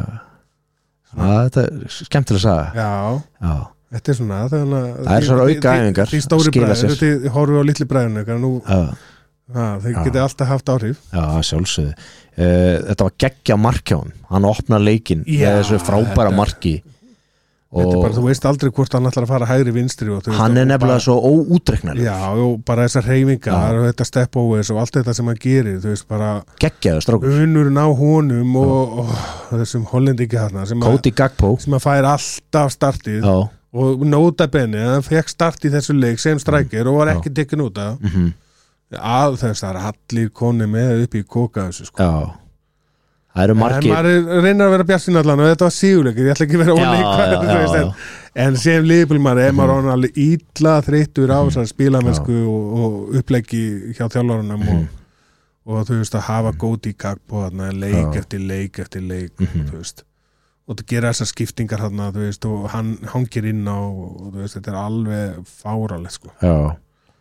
já þetta er skemmtilega að sagja já, já, þetta er svona það er svona auka æfingar því stóri bræður, þið horfum á litli bræðinu nú, það geti alltaf haft áhrif já, sjálfsögðu uh, þetta var geggja markján, hann opnar leikinn með þessu frábæra þetta... marki Þetta er bara, þú veist aldrei hvort hann ætlar að fara hægri vinstri og hann er nefnilega bara, svo óútreiknarlegur já, og bara þessar hreyfingar og þetta step overs og allt þetta sem hann gerir þú veist bara geggjaður strákur unurinn á honum og, og, og þessum hollendingi þarna sem, sem að fær alltaf startið já. Og nota benni, hann fekk start í þessu leik sem strækir og var ekki tekinn út af mm -hmm. að þess að allir koni með upp í kóka þessu sko já. Það eru margir en maður reynir að vera bjartinn allan og þetta var síguleikir, ég ætla ekki að vera óleik en, en sem liðbúlmar er maður mm. alveg illa þreyttur á þessar spilamennsku og, og uppleggi hjá þjálfarunum mm. og, og þú veist að hafa góð í gagn på leik já. eftir leik eftir leik mm -hmm. og, þú veist, og það gera þessar skiptingar þarna, þú veist, og hann hangir inn á og þú veist, þetta er alveg fáralegt sko. Já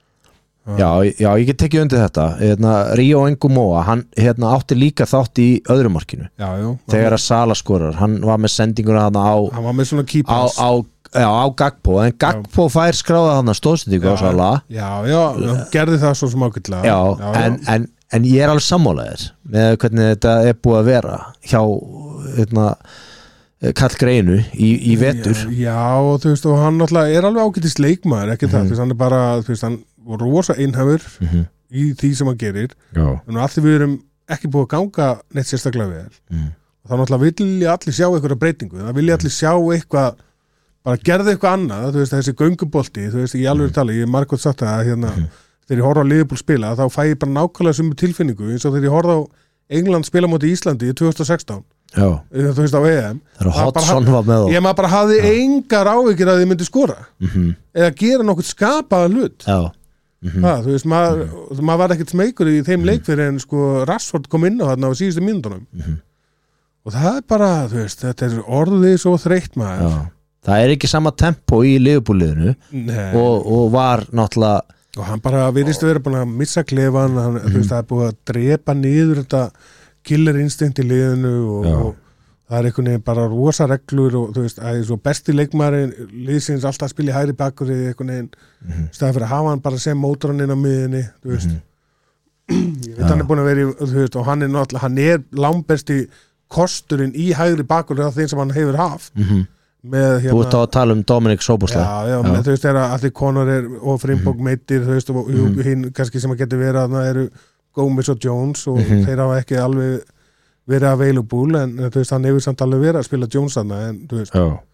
Já, já, ég get tekið undir þetta hérna, Ríó Engumóa, hann hérna, átti líka þátt í öðru markinu já, já, þegar að Sala skorar, hann var með sendinguna hann á hann var með svona á, á, já, á Gagpo, en Gagpo já. fær skráða hann að stóðsendingu á Sala Já, já, já, gerði það svo sem ákveðlega Já, já, já. En, en, en ég er alveg sammálaðir með hvernig þetta er búið að vera hjá hérna Karl Greinu í, í vetur Já, já og þú veist, og hann náttúrulega er alveg ágætist leikmaður, ekki mm -hmm. það, þú veist, hann er bara þú veist, hann og rosa einhæfur mm -hmm. í því sem hann gerir en allir við erum ekki búið að ganga neitt sérstaklega vel mm. og þá náttúrulega vilja allir sjá eitthvað breytingu það vilja allir sjá eitthvað bara gerði eitthvað annað, þú veist, þessi göngubolti þú veist, ég alveg er talið, ég er margótt sagt að hérna, mm. þegar ég horfa á Liverpool spila þá fæ ég bara nákvæmlega sumu tilfinningu eins og þegar ég horfa á England spila móti Íslandi í tvö þúsund og sextán Já. þú veist á E M bara, ég maður bara hafði Já. engar áhyggjur að þið myndi skora mm -hmm. eða gera nokkuð skapaða hlut Já Mm -hmm. það, þú veist, maður, mm -hmm. maður var ekkert smeykur í þeim mm -hmm. leik fyrir en sko Rashford kom inn á þarna á síðustu mínútunum mm -hmm. og það er bara, þú veist, þetta er orðið svo þreytt maður Já. það er ekki sama tempo í Liverpool-liðinu og, og var náttúrulega og hann bara virðist að vera búin að missa klefan hann, mm -hmm. þú veist, það er búin að drepa niður þetta killer instinct í liðinu og, og það er einhvern veginn bara rosa reglur og þú veist, það er svo besti leikmaðurinn liðsins alltaf að spila í hægri bakkur eða einhvern veginn, mm -hmm. staðið fyrir að hafa hann bara sem mótoran inn á miðinni, þú veist mm -hmm. ég veit ja. hann er búin að vera í, þú veist, og hann er náttúrulega, hann er langbesti kosturinn í hægri bakkur af þeim sem hann hefur haft mm -hmm. með hérna Þú ert á að tala um Dominic Szoboszlai Já, já, með, þú veist, þegar allir konur er og Frimpong mm -hmm. meittir, þú veist, og mm -hmm. hinn kannski sem að getur verið að það eru Gómez og Jones og mm -hmm. þeir hafa ekki alveg verið available en þú veist, hann hefur samt alveg verið að spila Jones þarna en þú veist Já,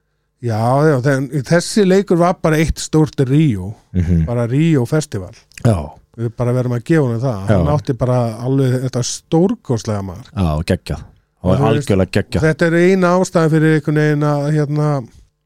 já, já þegar, þessi leikur var bara eitt stórt Ríó, mm -hmm. bara Ríó festival Já við bara verðum að gefa hann það, já. hann átti bara alveg þetta stórkostlega mark Já, geggjað, það var algjörlega geggjað Þetta er eina ástæðan fyrir einhvern veginn að hérna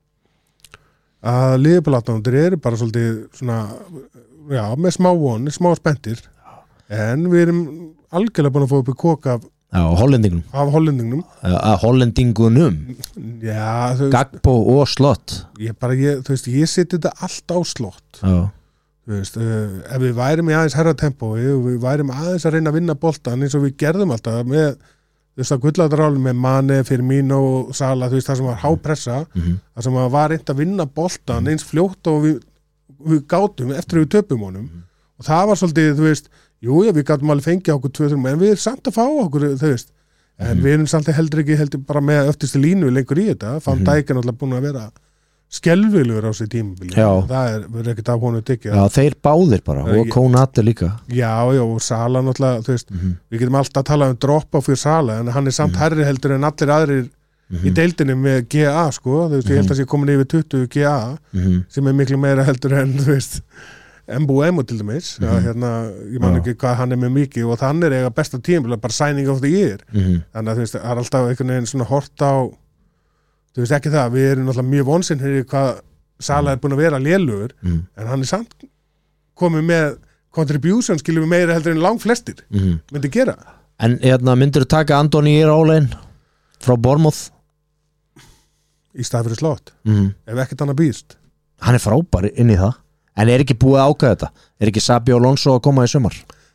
að liðbúlatnandur eru bara svolítið svona, já, með smá von smá spendir en við erum algjörlega búin að fá upp í kók af Já, hollendingunum af hollendingunum að hollendingunum Já, þú veist Gagpo og Slott Ég bara, ég, þú veist, ég seti þetta allt á Slott Já Þú veist, uh, ef við værim í aðeins herra tempói og við værim aðeins að reyna að vinna boltan eins og við gerðum alltaf með þú veist, að gullaðarálum með Mane, Firmino og Sala, þú veist, það sem var hápressa mm -hmm. það sem var reynd að vinna boltan eins fljótt og við, við gátum eftir við töpum honum mm -hmm. og það var svolítið, þú veist jú, já, við gátum alveg fengið okkur tvö þrjum en við erum samt að fá okkur, þú veist en mm. við erum samt heldur ekki heldur bara með öftustu línu lengur í þetta, Van Dijk er náttúrulega búin að vera skelfilegur á sig tímabili það er, við erum ekkert af honum tekið Já, þeir báðir bara, og Konate líka Já, já, og Sala náttúrulega, þú veist mm -hmm. við getum alltaf að tala um drop á fyrir Sala en hann er samt mm -hmm. herri heldur en allir aðrir mm -hmm. í deildinni með G A, sko þú veist, mm -hmm. ég held að sé komin yfir tuttugu G A mm -hmm. sem er miklu meira heldur en, þú veist Mbuemo til dæmis mm -hmm. já, hérna, ég man ekki hvað hann er með mikið og þannig er eiga besta tímabil bara signing of the year mm -hmm. þannig að þú veist, það er alltaf einhvern veginn svona hort á þú veist ekki það, við erum náttúrulega mjög vonsinnir hvað Sala er búin að vera lélugur mm -hmm. en hann er samt komið með contribution, skiljum við meira heldur en lang flestir mm -hmm. myndi gera En hérna, myndir þú taka Antoni Iraola frá Bournemouth í stað fyrir Slott mm -hmm. ef ekkert hann að býðst Hann er frábær inn í það En er ekki búið að ákveða þetta? Er ekki Sabi Alonso að koma í sumar?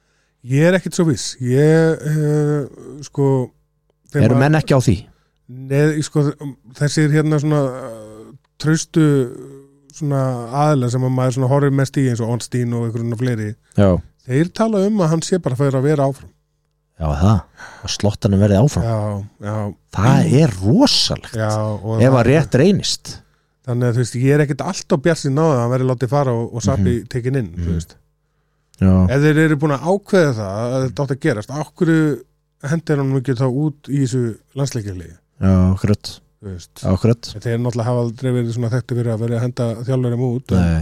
Ég er ekkit svo viss ég, uh, sko Eru menn ekki á því? Nei, sko, þessir hérna svona uh, traustu svona aðlega sem að maður svona horfir mest í eins og Onstein og einhverjum fleiri Já. Þeir tala um að hann sé bara fyrir að vera áfram Já, það, að slottanum verði áfram Já, já Það er rosalegt já, ef að rétt reynist Þannig að þú veist, ég er ekkit alltaf bjartsýnn á það að hann verði látið fara og, og Sapi Mhm. tekin inn, þú Mhm. veist Já, Ef þeir eru búin að ákveða það að þetta átt að gerast okkur hendir hann mikið þá út í þessu landsleikjarlegi já, akkurat þú veist Akkurat En þeir náttúrulega hafa aldrei verið svona þekkti fyrir að vera að henda þjálfurum út Nei,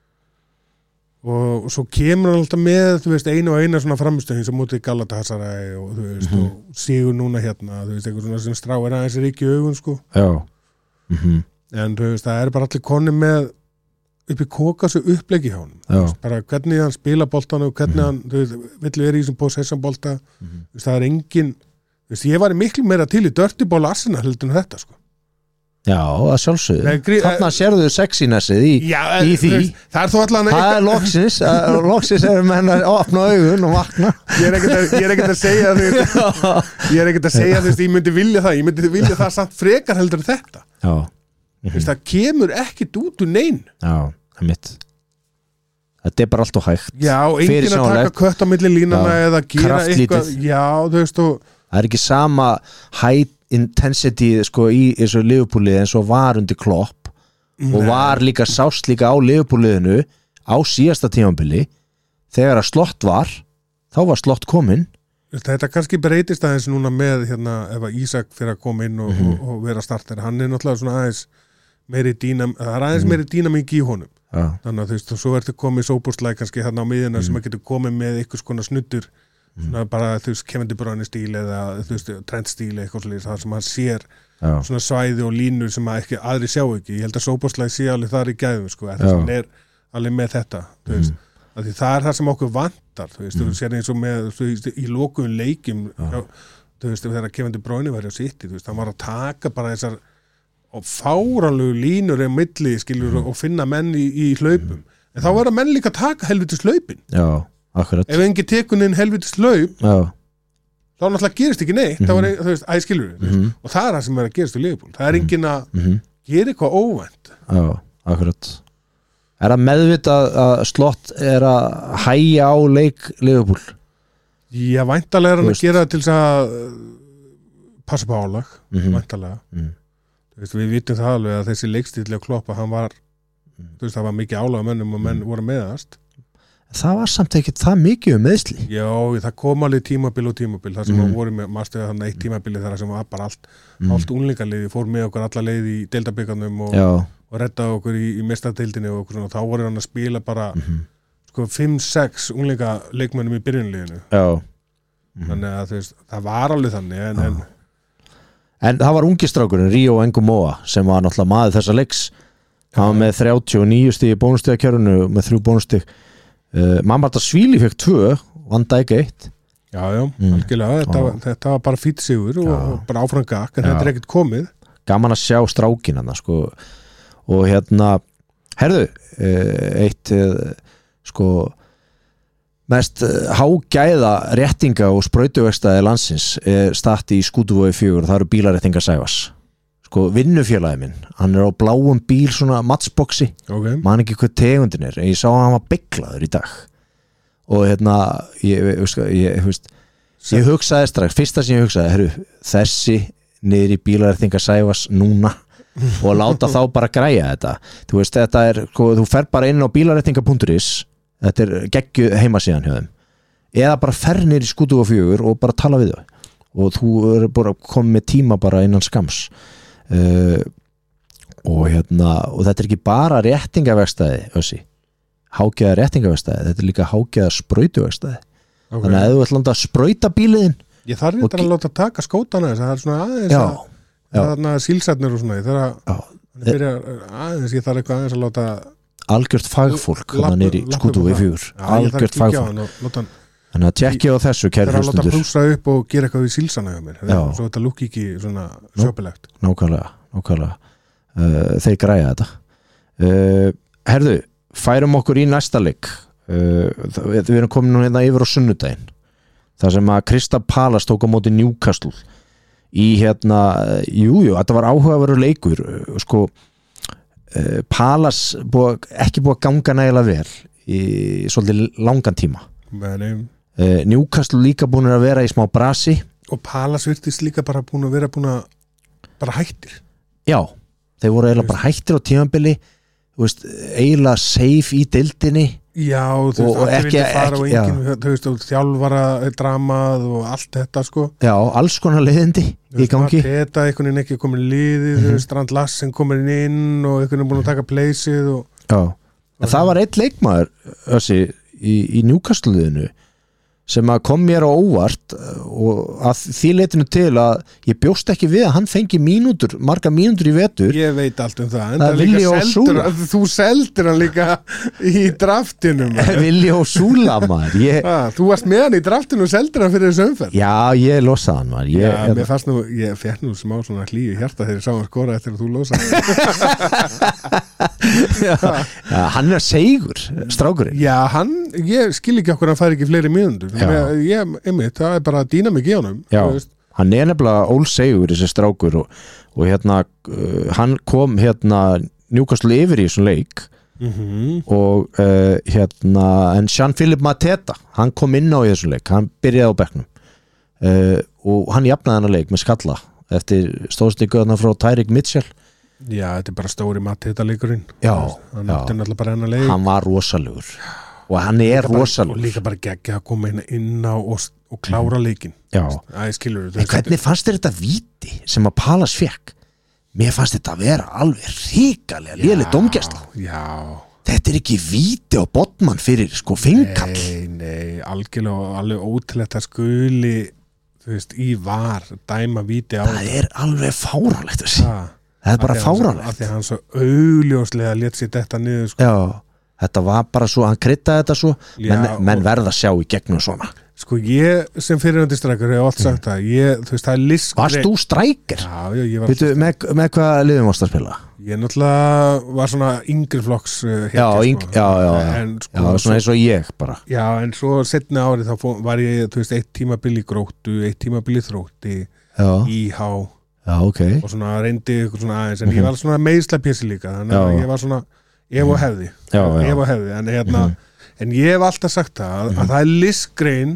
og svo kemur hann alltaf með þú veist, einu og eina svona framistöðin sem mútið Galatasaray og þú veist Mhm. og sigur núna hérna, þú veist, einhver svona sem stráir aðeins ríki í augun sko já mhm, en þú veist, það er bara allir konni með upp í kókasu uppleggi hjá honum Já. Þú veist, bara hvernig hann spila boltan og hvernig Mhm. hann, þú veist, vill vera í þessum possession bolta, mhm. þú veist, það er engin þú veist, ég var miklu meira til í dirty ball Arsenal heldur en þetta sko Já, að sjálfsögðu Nei, grí- Þarna sérðu sexinessið í Já, í þú því. veist, það er þó allan Það er loksins að- Loksins erum menn að opna augun og vakna ég er ekkert að, ég er ekkert að segja þú veist, ég er ekkert að segja þú veist, ég myndi vilja það ég myndi vilja það samt frekar heldur en þetta Já, Þú veist, það kemur ekkit út úr nein já, það er mitt Þetta er bara allt og hægt já, og enginn að taka Fyrirsjáanlegt. kött á milli línana Já, eða gera kraftlítið. eitthvað já, þú veist, og Það er ekki sama high intensity sko í þessu Liverpool-liði eins og var undir Klopp og var líka sást líka á Liverpool-liðinu á síðasta tímabili þegar að slott var þá var slott kominn þetta kannski breytist aðeins núna með hérna, ef að Ísak fyrir að koma inn og, Mhm. og, og vera starter, hann er náttúrulega svona aðeins meiri dýnam, það er aðeins meiri dýnamík í honum Já, þannig að þú veist, og svo ertu komið sóbúrslæg kannski hérna á miðjuna sem að getur komið með einhvers konar snuttur svona bara, þú veist, Kevin De Bruyne stíl eða, þú veist, Trent stíl eitthvað svolítið, það sem hann sér já, svona svæði og línur sem að ekki aðri sjá ekki, ég held að sóbúrslæg sé alveg þar í gæðum, sko, þess Já. að hann er alveg með þetta, þú veist að því það er það sem okkur vantar, þú veist, þú sér eins og með, þú veist, í lokuðum leikjum já, þú veist, þegar Kevin De Bruyne var á City, þú veist, hann var að taka bara þessar og fáranlegu línur eða milli, skiljur, og finna menn í, í hlaupum, en þá verða menn líka að taka helvitis hlaupin, já, akkurat ef engi tekun inn helvitis hlaup Já, þá náttúrulega gerist ekki neitt, þá er, þú veist, æ, skilur þú veist, Mhm. og það er það sem er að gerast í Liverpool, það er engin að mhm, gera eitthvað óvænt já, akkurat Er það meðvitað að slott er að hæja á leik Liverpool? já, væntalega er hann Þú að veist. gera það til þess að uh, passa på álag Mhm, væntalega, mhm, þú veist, við vitum það alveg að þessi leikstíli á Kloppa, hann var Mhm. þú veist, það var mikið álag á mönnum og menn voru meðast Það var samt ekkert það mikið um meðsli já, það kom alveg tímabil og tímabil það sem Mhm. mm. voru með, maður stöða þannig eitt tímabili þar sem var bara allt, Mhm. allt unlingaliði fór með okkur alla leið í deildabyggarnum og, Já, og redda okkur í, í mestadeildinni og okkur svona, þá voru hann að spila bara mhm, sko fimm sex unglinga leikmönnum í byrjunliðinu já Mhm. þannig að þú veist, það var alveg þannig en, en En það var ungistrákurinn, Rio Engumoa sem var náttúrulega maður þessa leiks hann var með þrjátíu og níu stig í bónustigakjörunu með þrjú bónustig uh, Mammarta Svíli fekk tvö Van Dijk eitt já, já, Mm. algjörlega þetta, Já. var, þetta var bara fýtt sigur og, Já. og bara áfram gakk, en Já. þetta er ekkert komið gaman að sjá strákin hann sko. og hérna herðu, uh, eitt uh, sko mest uh, hágæða réttinga og sprautuvegstaði landsins er statti í Skútuvogi fjögur, það eru bílaréttinga Sævas sko, vinnufélagi minn hann er á bláum bíl, svona matchboxi ok, man ekki hvað tegundin er en ég sá að hann var beyglaður í dag og hérna ég, ég, ég, ég, veist, ég hugsaði strax, fyrsta sem ég hugsaði herru, þessi niður í bílaréttinga Sævas núna og láta þá bara græja þetta þú veist, þetta er, sko, þú fer bara inn á bílaréttinga punktur is þetta er geggju heimasíðan hjá þeim eða bara fer niður í Skútu og fjögur og bara tala við þau og þú er bara komið með tíma bara innan skams uh, og hérna og þetta er ekki bara réttingavegstæði össi, hágæða réttingavegstæði þetta er líka hágæða sprautuvegstæði okay. þannig að ef þú ætla að sprauta bíliðin ég þarf Og þetta að láta taka skótana þess að það er svona aðeins já, að já. það er þarna sílsætnir og svona ég þarf að, já, að byrja, aðeins, ég þarf eitthvað aðeins að láta algjört fagfólk Lappa- hann er í lappa Skútu upp á og það. fjögur Já, ég þarf algjört að kíkja á fagfólk hann og láta hann þannig að tjekkja á þessu kæri þegar að láta hlustundur hlúsa upp og gera eitthvað við sílsana hjá mér Já. svo þetta lúk ekki svona sjópilegt nákvæmlega, nákvæmlega. Uh, þeir græja þetta uh, herðu, færum okkur í næsta leik uh, við, við erum komin nú hérna yfir á sunnudaginn þar sem að Crystal Palace tók á móti Newcastle í hérna, jújú, jú, þetta var áhugaverður leikur sko, Palace búið, ekki búið að ganga nægilega vel í svolítið langan tíma Menum. Newcastle líka búin að vera í smá brasi og Palace virtist líka bara búin að vera búin að bara hættir já, þeir voru eiginlega bara hættir á tímabili veist, eiginlega safe í deildinni já, þú veist, allir vildi fara og enginn, þú veist, þjálfara dramað og allt þetta sko já, alls konar leiðindi í gangi þetta, einhvern veginn ekki komin liðið mm-hmm. þú veist, Strand Larsen komin inn og einhvern veginn búin að taka pleysið og... já, en það var eitt leikmaður össi, í, í Newcastle-liðinu sem að kom mér á óvart og að því leitinu til að ég bjóst ekki við að hann fengi mínútur marga mínútur í vetur ég veit allt um það, en það Villi og Súla þú seldir hann líka í draftinu Villi og Súla maður ég... ah, þú varst með hann í draftinu og seldir hann fyrir þessu umferð já, ég losaði hann maður ég, já, mér fannst nú, ég fekk nú smá svona hlýju hjarta þegar ég sá hann skora eftir að þú losaði já, já, hann er segur strákurinn já, hann, ég skil ekki okkur hann fær ekki fleiri mínútur ég, ég, einmitt, það er bara dýnamík í honum já, hann er nefnilega ólsegur þessi strákur og, og hérna uh, hann kom hérna Newcastle yfir í þessum leik mm-hmm. og uh, hérna en Jean-Philippe Mateta, hann kom inn á í þessum leik, hann byrjaði á bekknum uh, og hann jafnaði hann að leik með skalla eftir stóðstíkuðarna frá Tyrick Mitchell já, þetta er bara stóri Mateta leikurinn já, hann já. nefndi náttúrulega bara hennar leik hann var rosalegur og hann er rosalur og líka bara geggja að koma inn, inn á og, og klára leikin já, Æ, skilur, en hvernig fannst þér þetta víti sem að Palace fekk mér fannst þetta að vera alveg ríkalega léleg dómgæsla já, þetta er ekki víti á Botman fyrir sko fingall nei, nei, algjörlega alveg ótrúlegt að skuli þú veist, í var dæma víti á það er alveg fáránlegt að sé það er bara fáránlegt af því að hann svo augljóslega lét sér þetta niður sko. já þetta var bara svo, hann kryddaði þetta svo Já, menn, menn og- verða að sjá í gegnum svona sko ég sem fyrirhandi strækjur hef oft sagt það, ég, þú veist, það er list varst þú strækir? Já, já, ég var Veitu, með, með hvað liðum varst að spila? ég náttúrulega var svona yngri flokks uh, já, yng, sko. já, já, já. en sko, já, svona eins og ég bara já, en svo setna árið þá fó, var ég, þú veist, eitt tímabil í Gróttu eitt tímabil í Þrótti já, Íhá já, ok og svona reyndi ykkur svona aðeins en ég var svona meðsla pjessi líka þannig að Já. ég var svona ef og hefði Já, já. ef og hefði en, hérna, en ég hef alltaf sagt það að, að það er listgrein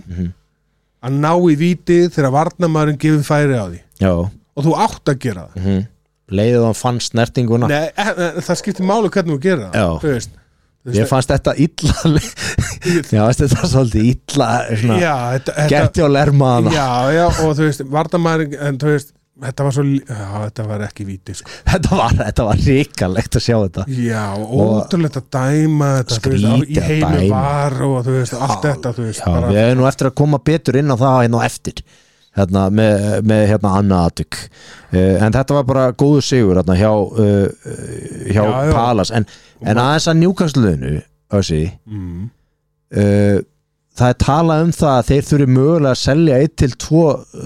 að ná í víti þegar varnarmaðurinn gefur færi á því já, og þú átt að gera það mm. leiðið hann fann snertinguna Nei, e, e, það skiptir máli hvernig þú gera það Já. þú veist, þú veist ég fannst þetta illa já, fannst þetta svolítið illa svona, já, þetta, þetta, gert hjá lermaðana já, já, og þú veist varnarmaðurinn, en þú veist þetta var svo, já, þetta var ekki víti sko. þetta var, þetta var ríkalegt að sjá þetta já, ótrúlegt að dæma þetta, þú veist, á- í Skrítið að heilu dæma. var og þú veist, allt þetta, þú veist já, við hefum nú eftir að koma betur inn á það hérna á eftir hérna, með, með hérna annað atvik uh, en þetta var bara góður sigur hérna, hjá, uh, hjá Já, já. Palace en, en aðeins að Newcastle-liðinu Össi mm. uh, það er talað um það að þeir þurfi mögulega að selja eitt til tvo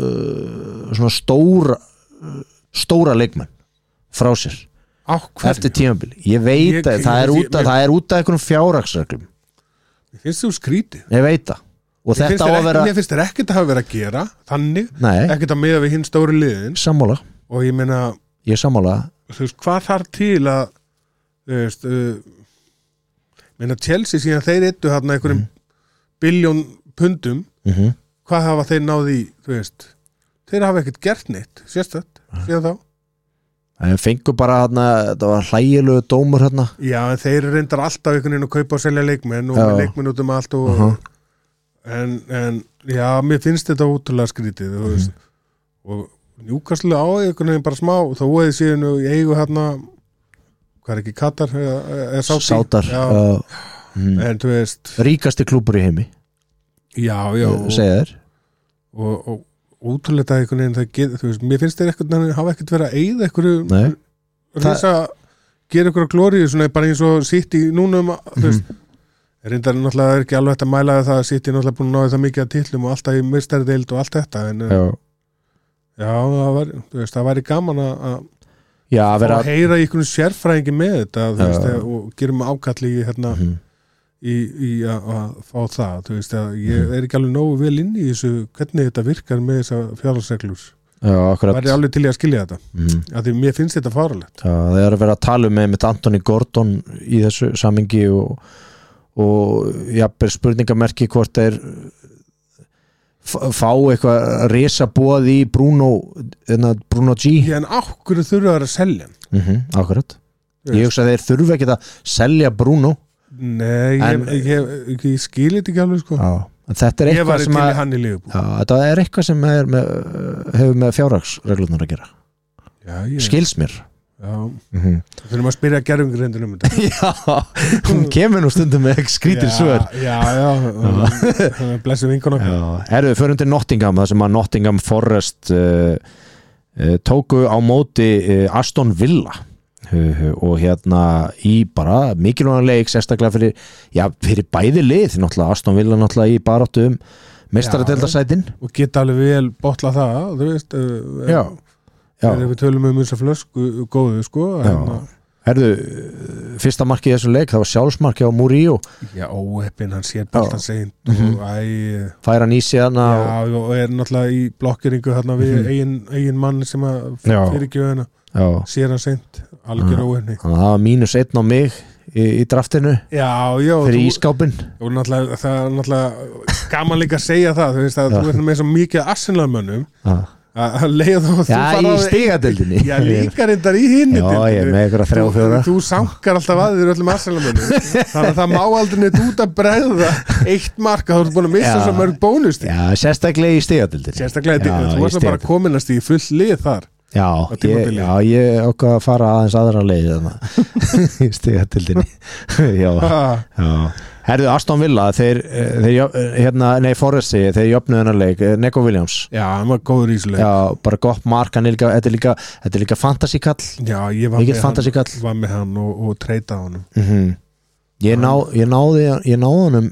uh, svona stóra uh, stóra leikmenn frá sér á hverju? eftir tímabili, ég veit Ég- að það er ég- út að það er út af einhverjum fjárhagsreglum, Mér finnst þú skrítið ég veit það og Mér finnst þetta á þér að ekki- vera mér finnst þér ekkert að hafa verið að gera þannig, nei, ekkert að miða við hinn stóri liðin sammála, og ég meina, ég er sammála þú veist, hvað þarf til að þú veist uh, meina Chelsea síðan þeir eittu hann einhverjum mm. biljón pundum mm -hmm. hvað hafa þeir náð í, þú veist þeir hafa ekkert gert neitt, sérstætt síðan þá, en fengu bara hérna, þetta var hlægilegu dómur hérna já, en þeir reyndar alltaf einhvern veginn að kaupa og selja leikmenn og Já. með leikmenn út um allt og, Uh-huh. en, en, já, mér finnst þetta ótrúlega skrítið, þú veist og Newcastle á einhvern veginn bara smá þó að þið séu nú í eigu hérna hvað er ekki Katar eða, eða Sáti sátar já, uh, mm. en þú veist, ríkasti klúbur í heimi já, já og, segja þér og, og ótrúlega einhvern veginn það get, þú veist, mér finnst þeir einhvern veginn hafa ekkert verið að eyða einhverju Nei. risa, gera einhverju glóríu svona bara eins og sitt í núnum þú veist, reyndar náttúrulega er ekki alveg hægt að mæla það að sitt í náttúrulega búin að náði það mikið að titlum og alltaf í meistardeild og allt þetta en já, já, já það var, þú veist, það væri gaman að að já að vera vera... heyra í einhvern sérfræðingi með þetta þú Já. veist, og gerum ákalli í hérna, Mhm. í, í að, að fá það, þú veist að ég er ekki alveg nógu vel inn í þessu hvernig þetta virkar með þessa fjárhagsreglur. Já, akkurat. Það er alveg til í að skilja þetta mm. að því mér finnst þetta fáralegt. Já, það er að vera að tala um með mitt Anthony Gordon í þessu samhengi og, og jafnvel spurningamerki hvort þeir fá eitthvað risaboð í Bruno Bruno G. Já, en ákveður þurfa að selja hann? Mm-hmm, akkurat. Ég hugsa að þeir þurfa ekki að selja Bruno. Nei, en, ég, ég, ég, ég skilir þetta ekki alveg sko. Já, þetta er eitthvað sem að hann í Liverpool. Já, þetta er eitthvað sem er með, hefur með fjárhagsreglunar að gera. Já, ég skils mér. Já, mm-hmm. Það þurfum að spyrja gerfingrindin um þetta. Já, hún kemur nú stundum með skrítir svör. Já, já, já. Blessu vinkun okkar. Erum við fyrir til Nottingham, það sem að Nottingham Forest uh, uh, tóku á móti uh, Aston Villa. Uh, og hérna í bara mikilvægan leik sérstaklega fyrir, já, fyrir bæði lið náttúrulega, Aston Villa náttúrulega í baráttu um meistaradeildarsætin og geta alveg vel botla það, þú veist uh, já, já. Ef við tölum um þessa flösku góðu sko hérna. Herðu, fyrsta markið í þessu leik það var sjálfsmarkið á Murillo. Já, óheppin, hann sér boltan seint mm-hmm. og æ, fær hann í sig hana já, og er náttúrulega í blokkeringu hérna við mm-hmm. eigin, eigin mann sem að fyrirgjöf hana sér hann seint algjör óhenni. Þannig að það var mínus einn á mig í, í draftinu já, já, fyrir ískápin og náttúrulega, það er náttúrulega gaman líka að segja það, þú veist að já. Þú ert með svo mikið Arsenal-mönnum að leiða þú já, í stigadeildinni já, líka reyndar í hinni já, ég er með einhverja þrjá fjóra þú sankar alltaf að þér öllum Arsenal-mönnum þannig að það má aldrei neitt út að bregða eitt mark að þú ert búin að missa svo mörg bónustíð já, sérstaklega í stigadeildinni sérstaklega, þú varst bara að kominast í full lið þar já, ég, já, ég ákvað að fara aðeins aðra leið í stigatildinni já, já herðu, Aston Villa, þeir, þeir hérna, nei, Forresti, þeir jöfnuðu hennar leik Neco Williams já, hann var góður í þessu leik já, bara gott mark, hann er líka þetta er líka, þetta er líka fantasíkall já, ég var með hann, var með hann og, og treyta honum mm-hmm. ég, ná, ég náði ég náði honum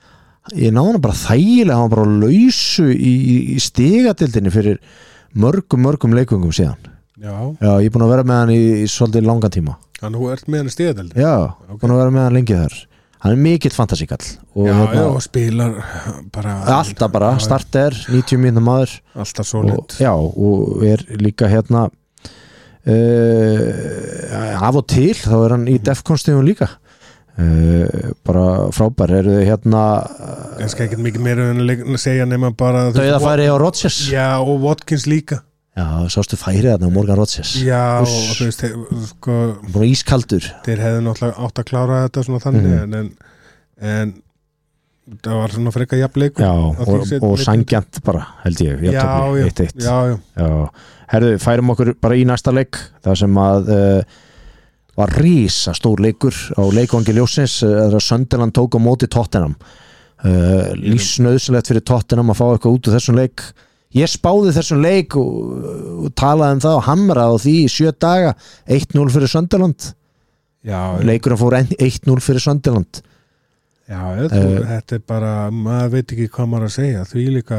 ég náði honum bara þægilega, hann var bara lausu í, í stigatildinni fyrir mörgum, mörgum leikungum síðan já. já, ég er búin að vera með hann í, í svolítið langan tíma þannig að þú ert með hann í stigadeldi já, okay. búin að vera með hann lengi þar hann er mikill fantasíkall og, já, hérna, já, og spilar bara alltaf bara, starter, níutíu mínútna maður alltaf solid já, og er líka hérna uh, af og til þá er hann í Defcon-stíðum líka uh, bara frábær eru þau hérna kannski ekkert mikið meira en að segja nema bara dauðafæri á Rodgers já, og Watkins líka já, sástu færið þarna á Morgan Rodgers já, Uss. Og þú veist sko, bara ískaldur þeir hefðu náttúrulega átt að klára þetta svona þannig mm. en, en það var svona frekar jafnleikur já, og, og sangjant bara held ég já, já, eitt, eitt. já, já. já. Herðu, færum okkur bara í næsta leik það sem að uh, var rísa stór leikur á leikvangi ljósins þegar uh, Sunderland tók á móti Tottenham uh, lífsnauðsilegt fyrir Tottenham að fá eitthvað út úr þessum leik ég spáði þessum leik og, og talaði um það og hamraði á því í sjö daga eitt núll fyrir Sunderland já, leikurinn fór eitt núll fyrir Sunderland já, þetta, uh, þetta er bara maður veit ekki hvað maður að segja því líka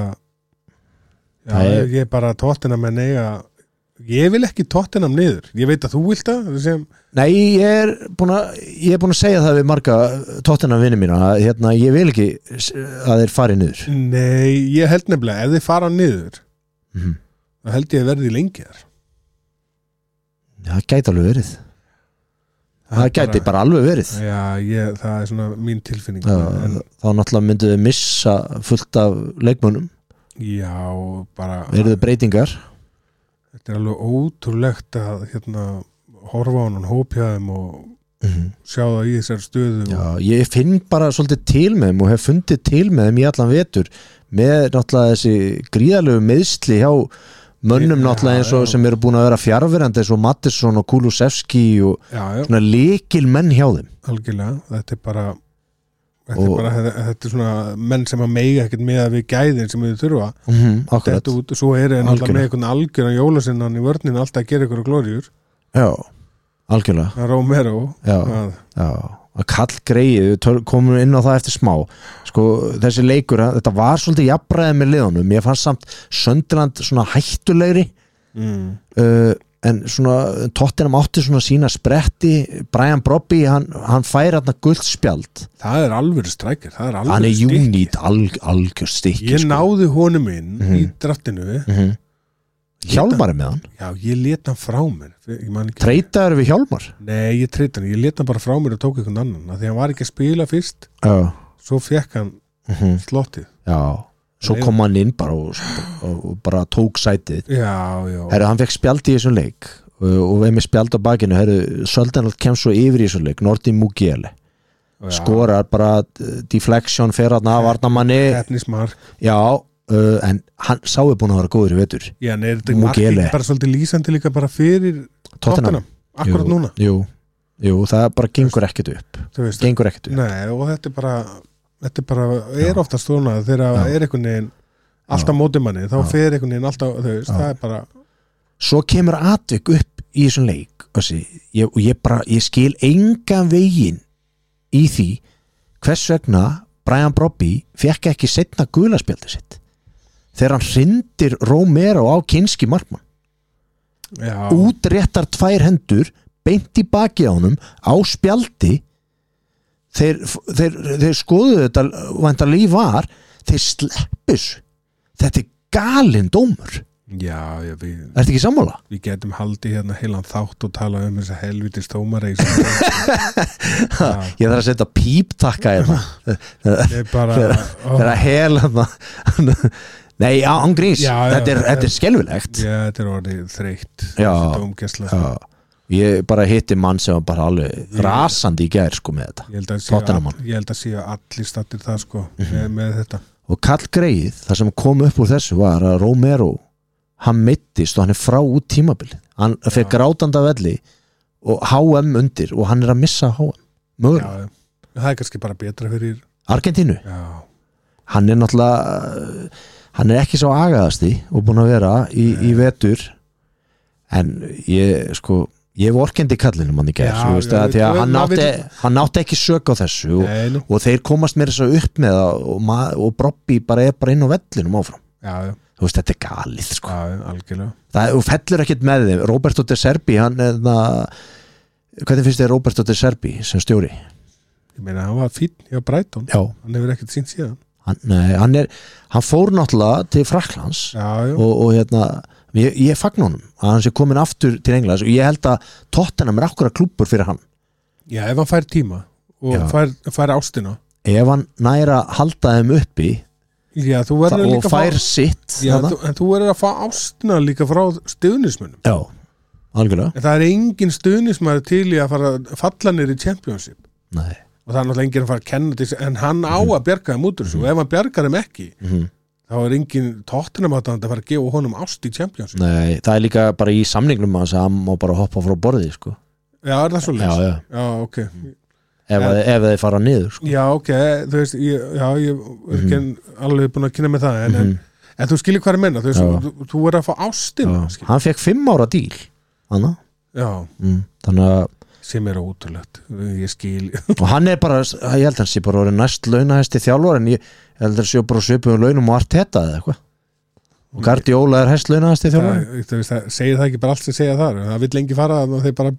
já, er, ég er bara Tottenham en eiga ég vil ekki Tottenham niður ég veit að þú vilt það sem... nei, ég er búin að ég er búin að segja það við marga Tottenham vinni mína að hérna, ég vil ekki að þeir fari niður nei, ég held nefnilega ef þeir fara niður mm-hmm. þá held ég að verði lengi þar það gæti alveg verið það, það gæti bara, bara alveg verið já, ég, það er svona mín tilfinning já, en, þá náttúrulega myndu þau missa fullt af leikmönnum já, bara verðu breytingar þetta er alveg ótrúlegt að hérna horfa á hann hópjaðum og mm-hmm. sjá það í þessar stöðu já, ég finn bara svolítið til með þeim og hef fundið til með þeim í allan vetur með náttúrulega þessi gríðalegu meiðsli hjá mönnum já, náttúrulega eins og já. Sem eru búin að vera fjarverandi eins og Mattisson og Kulusevski og já, já. Svona líkil menn hjá þeim algjörlega, þetta er bara þetta og, er bara, þetta, þetta er svona menn sem að meiga ekkert með að við gæðin sem við þurfa mm-hmm, þetta út, svo er það náttúrulega með einhvern algjörðan jólasinnan í vörnin alltaf að gera ykkur glóriur já, algjörlega Romero já, að, já, að kall greið komum inn á það eftir smá sko, þessi leikur, þetta var svolítið jafnræði með liðunum, ég fannst samt Sunderland svona hættulegri mm. uh, en svona Tottenham átti svona sína spretti Brian Brobby, hann, hann fær hann gult spjald. Það er alveg strækir, það er alveg hann er unít, alg, algjör stykki ég sko. náði honum inn Mhm. í draftinu mm-hmm. Hjálmar er með hann já, ég let hann frá mér Ég man ekki- treytaður við Hjálmar nei, ég treyta hann, ég let hann bara frá mér og tók einhvern annan af því hann var ekki að spila fyrst já, svo fekk hann mm-hmm. slottið já. Svo kom hann inn bara og, og, og bara tók sætið. já, já, Herru, hann fekk spjald í þessum leik og, og við með spjald á bakinu, herru, Söldenald kemst svo yfir í þessum leik, Nordi Mugiele já. skorar bara uh, deflection fer hann af varnamanni Hefnismark já, uh, en hann sá er búin að vera góður í vetur já, en er þetta Mugiele. markið bara svolítið lýsandi líka bara fyrir Tottenham. Tottenham akkurat jú, núna jú, jú, það bara gengur ekkert upp þú veist, gengur ekkert upp nei, og þetta er bara þetta er bara, er oftast svona þegar Já. er einhvern veginn alltaf móti manni, þá Já. fer einhvern veginn alltaf, þú veist, Já. það er bara svo kemur atvik upp í þessum leik þessi, ég, og ég bara, ég skil engan veginn í því hvers vegna Brian Brobby fekk ekki setna gulaspjaldið sitt þegar hann hrindir Romero á kynski markmann já, útréttar tvær hendur beint í baki á honum á spjaldi þeir, þeir, þeir skoðu þetta væntanlega í var þeir sleppus þetta er galinn dómur já, já við, ertu ekki sammála? við getum haldið hérna heilan þátt og tala um þessa helvitis tómara í ég þarf að setja píptakka hérna það er bara ó, þegar að hel hérna nei, ángrís, Já, já, þetta er, já. þetta er skelfilegt já, þetta er orðið þreytt Já. dómgæsla, já, ég bara hitti mann sem var bara alveg rasandi í gær sko með þetta ég held að séu Tottenham all, ég held að séu allir stattir það sko Mhm. með, með þetta og kall greið, það sem kom upp úr þessu var að Romero, hann meittist og hann er frá út tímabilið hann fekk grátanda velli og H M undir og hann er að missa H M já, mögulega, já. það er kannski bara betra fyrir Argentínu já, hann er náttúrulega hann er ekki svo agaðasti og búin að vera í, í vetur en ég sko ég vorkendi kallinu mann í gær Já, þú veist já, að því að við- hann maður nátti, vill- hann nátti ekki sök á þessu og, Nei, nú. og þeir komast mér þess að upp með það og, ma- og Brobby bara er bara inn á vellinum áfram já, já, þú veist, þetta er galið sko. já, já, algjörlega það og fellur ekkert með þeim Roberto De Serbi, hann er það hvernig finnst þið Roberto De Serbi sem stjóri? ég meina, hann var fínn hjá Brighton Já, hann hefur ekkert sínt síðan hann, nei, hann er hann fór náttúrulega til Fraklands já, já, og, og hérna ég, ég fagn honum að hann sé komin aftur til Englands og ég held að Tottenham er akkurat klúbbur fyrir hann já, ef hann fær tíma og Já. fær, fær ástina ef hann næra að halda þeim uppi já, þú verður og líka að fær fá sitt já, þarna. þú, en þú verður að fá ástina líka frá stuðnismunum já, algjörlega en það er engin stuðnismæður til í að fara að falla niður í Championship nei, og það er náttúrulega enginn að fara að kenna til en hann á að bjarga þeim út úr þessu og ef hann bjargar þeim ekki mm þá er enginn Tottenham að fara að gefa honum ást í Championship nei, það er líka bara í samningnum að hann má bara hoppa frá borðið sko. já, er það svo já, já, já, ok ef, En- að, ef þeir fara niður sko. já, ok, þú veist ég, já, ég er ekki alveg búin að kynna með það en, Mhm. en, en þú skilir hvað er menna þú, veist, Já. þú, þú er að fá ástina Já. hann fekk fimm ára díl hann, já, mm, þannig að sem er ótrúlegt ég skil og hann er bara, ég held að hann sé bara orðið næst launahæsti þjálfur en ég held að hann sé bara svipum launum og Arteta eða eitthvað og Guardiola er hæst launahæsti þjálfur það, þú veist, það segir það ekki bara allt sem segja þar það vill lengi fara og þeir bara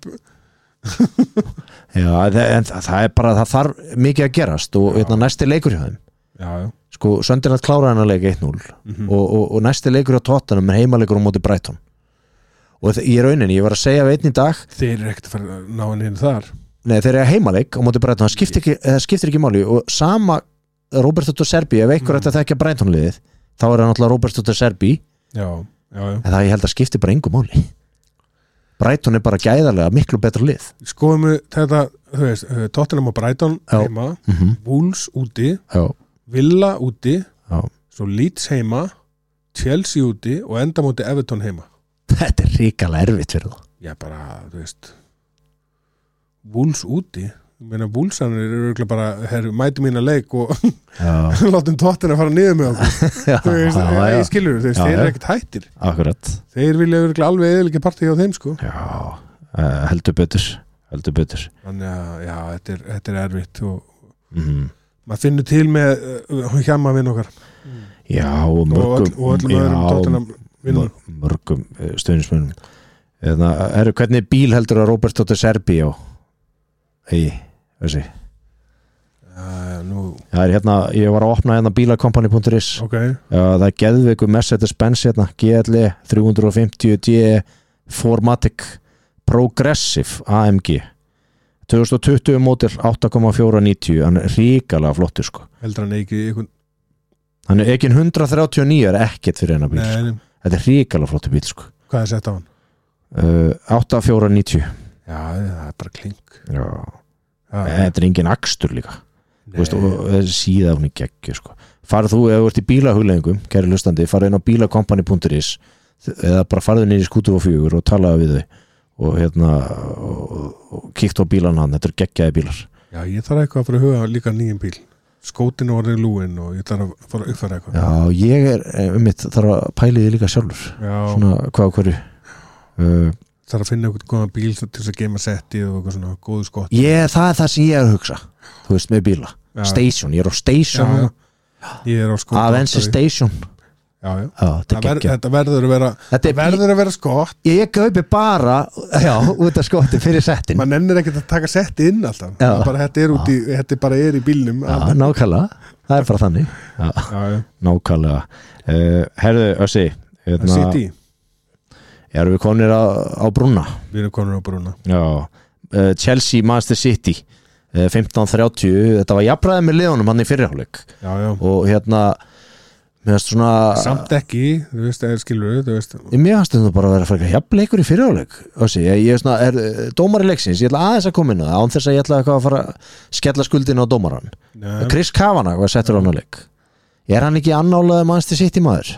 já, það- en það, það er bara, það þarf mikið að gerast og hérna, næsti leikur hjá þeim já, já, sko, Söndirnat kláraði hann að leika eitt núll Mhm. og, og, og næsti leikur hjá Tottenham er heimaleikur á móti Brighton og þ- í rauninni, ég var að segja við einn í dag þeir eru ekkert að fara að ná hann inn þar nei, þeir eru heimaleik á móti Brighton, það skiptir ekki, það skiptir ekki máli og sama Roberto De Serbi ef einhver Mm. ætti að þekkja Brighton liðið þá er það náttúrulega Roberto De Serbi já, já, já en það ég held að skiptir bara engu máli Brighton er bara gæðarlega miklu betra lið skoðum við þetta, þú veist, uh, Tottenham og Brighton Já. heima, mm -hmm. Wolves úti já, Villa úti, já. svo Leeds heima Chelsea úti og enda móti Everton heima þetta er ríkala erfitt fyrir það já, bara, þú veist Wolves úti ég meina, Wolvesanir eru örugglega bara herru, mæti mín að leik og já, látum Tottenham að fara niður með okkur já, þú veist, já, ég já, skilur, þú veist, Já, þeir já. eru ekkert hættir akkurat þeir vilja örugglega alveg eðilega partí hjá þeim, sko já, uh, heldur betur heldur betur þannig að, já, þetta er, þetta er erfitt og mm. maður finnur til með uh, hjama vinn okkar já, og og, mörgum öll, og öllum öðrum Tottenham vinnum mör- mörgum uh, stöðnismönnum Eða, er, hvernig bíl heldur að Roberto de Serbio eigi, þessi uh, nú. það er hérna, ég var að opna hérna bílakompani punktur is okay. Já, það er geðveiku Mercedes-Benz hérna, G L E þrjú fimmtíu D Formatic Progressive A M G tvö þúsund tuttugu mótil átta komma fjögur níu hann er ríkalega flottur sko heldur hann ekki einhvern... hann er ekki hundrað þrjátíu og níu er ekkert fyrir hennar bíl Nei, sko. Þetta er ríkalega flottur bíl sko hvað er sett á hann? Uh, átta komma fjögur níu Já, það er bara klink Já, Já, þetta er engin akstur líka Þú veist, og þessi síða hún í geggju sko. Farð þú, ef þú ert í bílahugleðingum kæri hlustandi, farðu inn á bílakompani punktur is eða bara farðu niður í skútu og fjögur og talaðu við þau og hérna og, og kíkt á bílan hann, þetta er geggjaði bílar Já, ég þarf eitthvað að fara að huga líka nýjum bíl skótinu orðið lúin og ég þarf að fara að uppfæra eitthvað Já, ég er, um mitt, þarf að pæli því líka sjálfur Já. Svona, hvað og hverju uh, þarf að finna eitthvað góðan bíl til þess að geima settið og eitthvað svona góðu skott Ég, það er það sem ég er að hugsa þú veist, með bíla, Já. Station ég er á Station Já, já. Ég er á skott Avensi Station Já, já. Já, þetta, Ver, þetta verður að vera þetta verður að vera skott Ég kaupi bara, já, út af skotti fyrir settin maður nennir ekkert að taka setti inn alltaf bara, þetta, er út í, þetta bara er í bílnum Já, nákvæmlega, það er bara þannig Já, já, já. nákvæmlega uh, Herðu, Össi hérna, City Erum við konir á, á brúna Við erum konur á brúna Já, uh, Chelsea, Manchester City uh, fimmtán þrjátíu Þetta var jafnræði með liðunum hann í fyrirháleik Já, já og hérna mér finnst svona samt ekki, þú veist, eða skilur þú veist mér finnst þetta bara að vera frekar jafnleikur í fyrirháleik Össi, ég, ég er svona, er dómari leiksins ég ætla aðeins að koma inn á það án þess að ég ætla að fara að skella skuldinu á dómaran Nei. Chris Kavanagh var settur á hann á leik er hann ekki annálaði Manchester City maður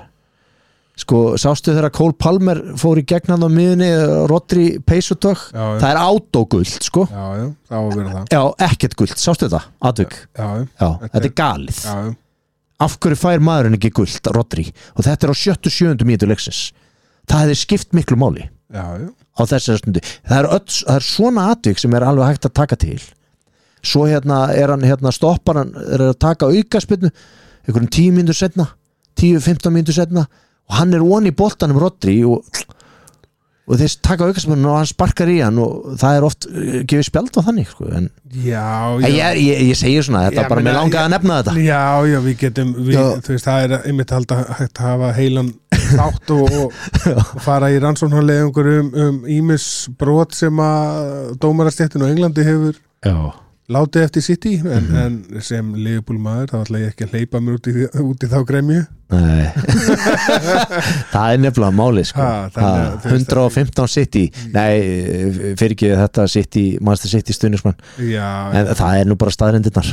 sko, sástu þegar Cole Palmer fór í gegn hann á miðunni Rodri peysutök, Já, já. það er autogult sko, já, já, það á að vera það já, ekkert gult sástu þetta, atvik, já, já, já, þetta er galið já, já. af hverju fær maðurinn ekki gult, Rodri og þetta er á sjöttu sjöundu mínútu leiksins það hefði skipt miklu máli já, já. á þessari stundu, það er, öll, það er svona atvik sem er alveg hægt að taka til svo hérna er hann hérna stoppar hann, er að taka aukaspinnu einhverjum tíu mínútur setna tíu fimmtán mínútur setna og hann er onni í boltanum Rodri og, og þeir taka aukaspinnu og hann sparkar í hann og það er oft uh, gefið spjald á þannig sko. en já, já. ég, ég, ég segir svona, þetta Já, bara meina, mér langaði að nefna þetta já, já, við getum við, þú veist, það er einmitt halda hægt að hafa heilan þátt og, og, og fara í rannsóknarleiðungur um, um ímis brot sem að dómarastéttin á Englandi hefur já látið eftir City en, Mhm. en sem Liverpool maður þá ætla ég ekki að hleypa mér út í, út í þá gremju Nei það er nefnilega máli sko. Ha, þannig að, þú veist, hundrað og fimmtán City nei, fyrir ekki þetta City Manchester City stuðnismann já, en það er nú bara staðrendirnar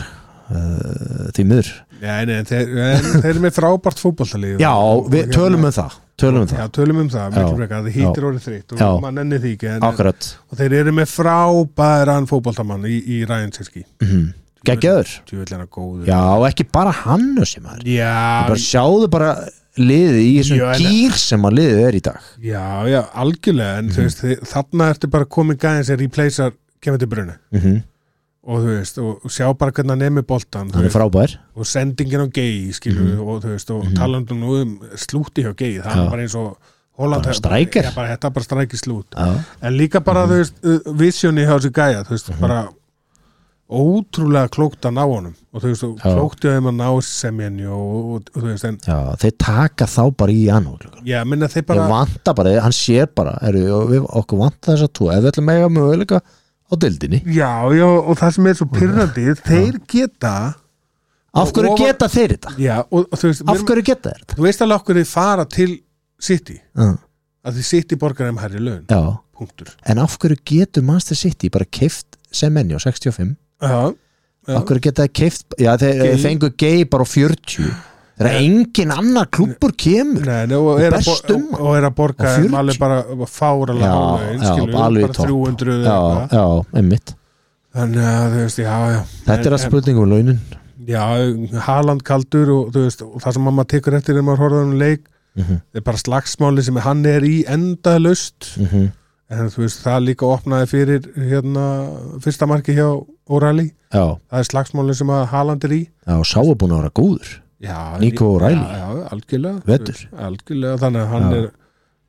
uh, því miður já, nei, en þeir, en þeir eru með frábært fótboltalið já, við tölum um það tölum um já, það, tölum um það, miklu Já. frekar það hýtir orðið þreytt Já. og mann ennir því ekki en, en, akkurat og þeir eru með frábæran fótboltamann í, í Ryan Sirski mm. geggjaður, tjúvillina góður já, ekki bara hann sem maður, já, bara sjáðu bara liðið í þessum Já, en- gýr sem að liðið er í dag já, já, algjörlega en þú veist, þið, þarna ertu bara komin gæðin sem replacear Kevin De Bruyne mm -hmm. og þú veist, og, og sjá bara hvernig hann er með boltan þú hann er veist, frábær og sendingin á Gay skilur og þú veist, og Mhm. talandum nú um slúti hjá Gay, það Já. er bara eins og Holland, Bara striker. já, bara, þetta er bara strækir slút já, en líka bara, þú veist, uh, visjoni hjá þessu gæja, þú veist, bara ótrúlega klókt að ná honum og þú veist, og Já. klókt að þeim að ná semjani og, og, og þú veist, en já, þeir taka þá bara í hann já, minna þeir bara, bara vanta bara, hann sér bara er, við, okkur vanta þess að tvo ef við ætlum að eiga möguleika á deildinni já, já, og það sem er svo pyrrandi þeir geta af hverju Og- geta þeir þetta? já, og, og þú veist, af við- hverju geta þeir þetta? þú veist alveg okkur þeir fara til City, Já, að því City borgar þeim hærri laun, já, punktur en af hverju getur Manchester City bara keift Semenyo á sextíu og fimm já, já. af hverju geta þeir keift, já þeir Gay. fengu Gay bara á fjörutíu þegar engin annar klúbbur kemur Nei, nei, og, er að best bo- um hann. og er að borga Á þeim fjörutíu. alveg bara fáralega Já, hálflaun, já, skilur, alveg í bara topp. þrjú hundruð eða já, eitthvað. já, einmitt Þannig að þú veist, já, já þetta er að spurningum um launin Já, Haaland kaldur og, þú veist, og það sem mamma tekur eftir þegar maður horfður um leik mm -hmm. er bara slagsmáli sem hann er í endalaust Mm -hmm. en þú veist, það líka opnaði fyrir hérna, fyrsta marki hjá O'Reilly já, það er slagsmáli sem að Haaland er í já, sá er búin að vera góður já, Nico O'Reilly. já, já, algjörlega Vetur. þú veist, algjörlega, þannig að hann Já. er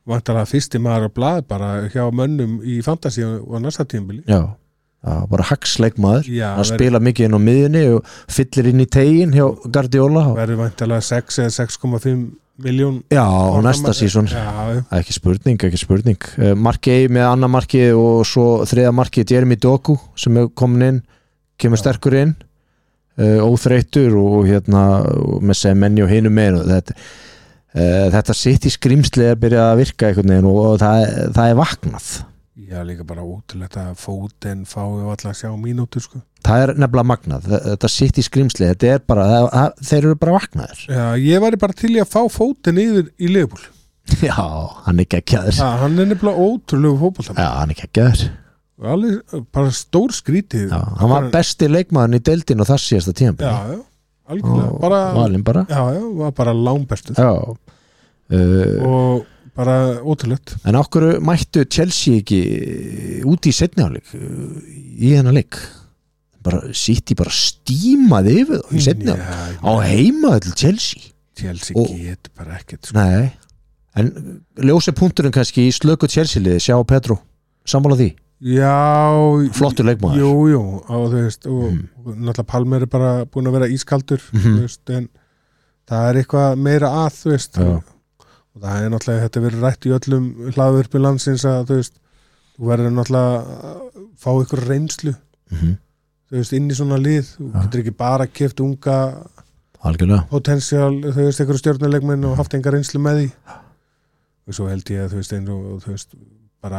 vantarlega fyrsti maður að blað bara hjá mönnum í fantasy og næsta tímabili Já, já bara hagsleikmaður Já, hann spila mikið inn á miðjunni og fyllir inn í tegin hjá Guardiola og... verður vantarlega sex eða sex komma fimm miljón Já, og næsta sísón ekki spurning, ekki spurning Markey með annar markið og svo þriða markið Jeremy Doku sem er komin inn kemur sterkur inn uh, óþreyttur og hérna og með Semenyo hinum megin og þetta uh, þetta sitt í skrýmsli er byrjað að virka einhvern veginn og, og það, það er vaknað Já, líka bara ótrúlegt að fóten fái alltaf að sjá mínútur sko. Það er nefnilega magnað, þetta sitt í skrýmsli þetta er bara, það, þeir eru bara vaknaðir Já, ég væri bara til í að fá fóten yfir í Liverpool Já, hann er geggjaður Já, hann er nefnilega ótrúlegu fótboltamaður Já, hann er geggjaður Alveg, bara stór skrítið Já, hann var besti leikmaðurinn í deildin og það síðasta tímabili Já, já, algjörlega bara, valinn bara Já, já, var bara langbestur Já uh, og bara ótrúlegt En okkur mættu Chelsea ekki út í seinni hálfleik í þennan leik bara City bara stímaði yfir þá í seinni hálfleik á heimaðall Chelsea Chelsea og, getur bara ekkert sko. Nei, en ljósi punkturinn kannski í slöku Chelsea-liði, sjá Pedro sammála því? Já Flottur leikmaður Jú, jú, á, þú veist og, mm. og náttúrulega Palmer er bara búin að vera ískaldur mm -hmm. þú veist, en það er eitthvað meira að þú veist Já. og það er náttúrulega þetta verið rætt í öllum hlaðvörpum landsins að þú veist þú verður náttúrulega að fá ykkur reynslu mm -hmm. þú veist inn í svona lið þú Já. getur ekki bara keft unga Algjörlega potensial þú veist ykkur stjórnuleikmenn og haft enga reynslu með því og svo held ég að þú veist eins og þú veist bara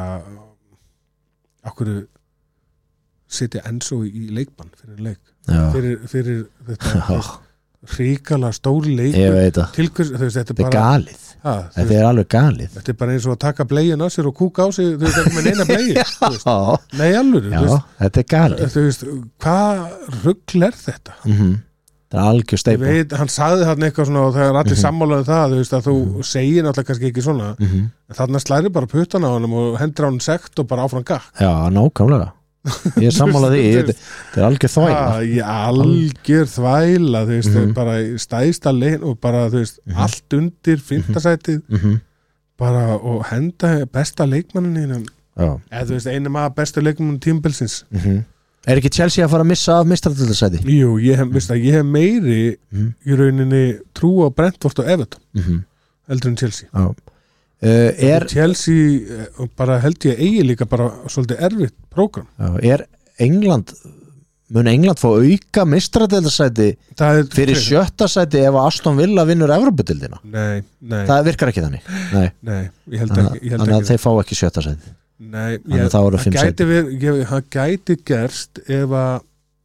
okkur sitja Enzo í leikbann fyrir leik Já. fyrir, fyrir þetta ríkala stóri leik Ég veit það, Tilkurs, veist, þetta er þetta er bara galið ha, Þetta veist, er alveg galið þetta er bara eins og að taka blegin á sér og kúka á sig þú veist ekki með neina blegi Já, nei alveg já þetta er galið þú veist, hvað rugl er þetta mm -hmm. Það er algjör ég steipa veit, hann sagði þarna eitthvað svona og það er allir Mhm. sammálaði það, þú veist að þú segir náttúrulega kannski ekki svona, mm -hmm. en þarna slæri bara puttan á honum og hendur á hann sekt og bara áfram gakk Já, nákvæmlega Ég er sammála því, Þú veist, þetta er algjör þvægla Ha, í algjör þvæla þú veist, Mhm. bara í stæðsta lein og bara, þú veist, Mhm. allt undir fimmtasætið, mm -hmm. bara og henda besta leikmannin Já eða þú veist, einu maður bestu leikmannin tímabilsins mm -hmm. Er ekki Chelsea að fara að missa af mistaradeildarsæti? Jú, ég hef, veist að ég hef meiri Mm í rauninni trú á Brentford og Everton -hmm. heldur en Chelsea Já uh, er, Chelsea eh, bara held ég eigi líka bara svolítið erfitt prógram já, er England mun England fá auka mistaradeildarsæti það er fyrir sjötta sæti ef Aston Villa vinnur Evrópudeildina? nei, nei, Það virkar ekki þannig Nei, nei ég held þannig ekki, ég held þannig að ekki þeir fá ekki sjötta sæti nei, Þannig að ég, þá eru það fimm gæti sæti verið ég- það gæti gerst ef að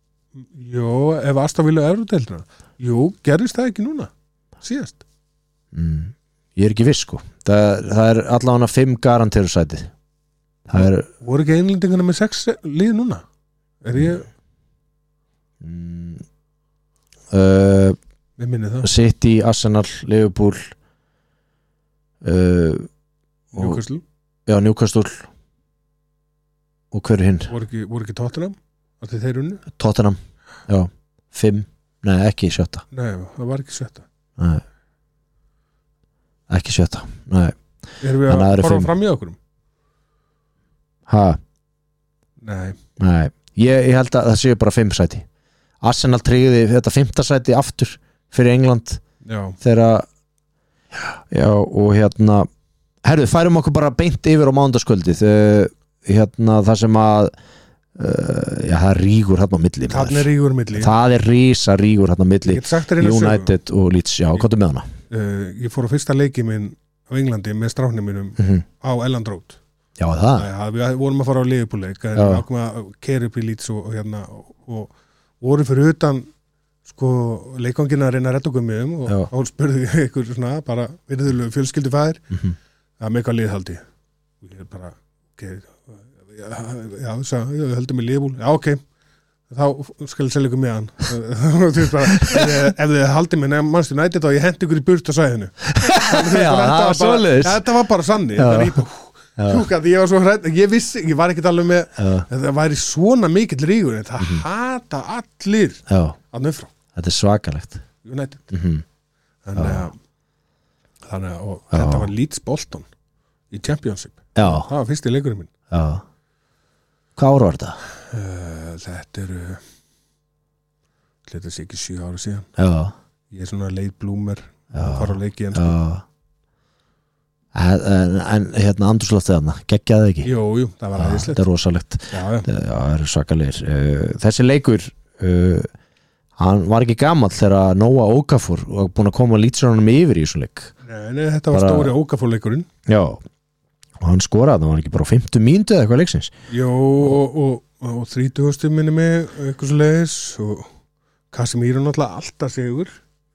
jú, ef Aston Villa Evrópudeildina jú, gerist það ekki núna síðast mm. Ég er ekki viss sko Það, það er allavega fimm garanteru sæti Það er voru ekki einlendingarna með sex lið núna er ég, mm, uh, við minni það City, Arsenal, Liverpool uh, og, Newcastle, Já, Newcastle og hver er hinn? voru ekki, voru ekki Tottenham af því þeir unnu? Tottenham, já, fimm Nei, ekki sjötta Nei, það var ekki sjötta Nei. Ekki sjötta Nei. erum við Þannig að það að eru horfa fimm. fram í okkur? Ha, Nei, nei ég, ég held að það séu bara fimm sæti Arsenal tryggði þetta fimmta sæti aftur fyrir England já, þegar já og hérna herðu, færum okkur bara beint yfir á mánudagskvöldið uh, hérna það sem að uh, já, það er rígur hérna á milli maður. þarna er rígur milli það er rísa rígur hérna á milli Ég get sagt þér eina sögu. United og Leeds, já, hvað er með hana? uh, Ég fór á fyrsta leiki minn á Englandi með stráknum mínum Mm -hmm. á Elland Road Já, það ja, Við vorum að fara á Liverpool-leik en Já. við ákveðum að keyra upp í Leeds og, og, hérna, og, og voru fyrir utan sko leikangina að reyna að redda okkur með um og Já. þá spurði ég ykkur svona bara virðulegu fjölskyldufæðir mm -hmm. að með hvað liðhaldi og ég er bara ok, já, já, já, ég heldur með Liverpool já, ok, þá skal ég selja ykkur með hann þú veist bara ef, ef þið haldið með nefn mannstu nættið þá ég hendi ykkur í burt á sæðinu Já, það var svoleiðis. þetta var bara sannig Hjúka, því ég var svo hrædd, ég vissi, ég var ekki alveg með Já. að það væri svona mikill rígur en það mm -hmm. hata allir Já, að nöfra þetta er svakalegt United mm -hmm. þannig að, þannig að og Já. þetta var Leeds Bolton í Championship. Já. Það var fyrsti leikurinn minn. Já. Hvað ár var þetta? Uh, þetta eru þetta sé ekki sjö ára síðan. Já. Ég er svona late bloomer að fara á leiki en sko. Já. En, en, en hérna andrúsloftið þarna, geggjaði ekki? Jú, jú, það var aðeinslegt. Þetta er rosalegt. Já, já. Já, það eru svakalegir. Þessi leikur, uh, hann var ekki gamall þegar Noah Okafor var búin að koma lýtsjónunum yfir í þessu leik. Nei, nei, þetta var Bara- stóri Okafor-leikurinn. Já. Og hann skoraði, það var ekki bara á fimmtu mínútu eða eitthvað leiksins. Jú, og, og, og þrítugustu minni mig, eitthvað svo leiðis, og Casemiro náttúrulega alltaf sigur.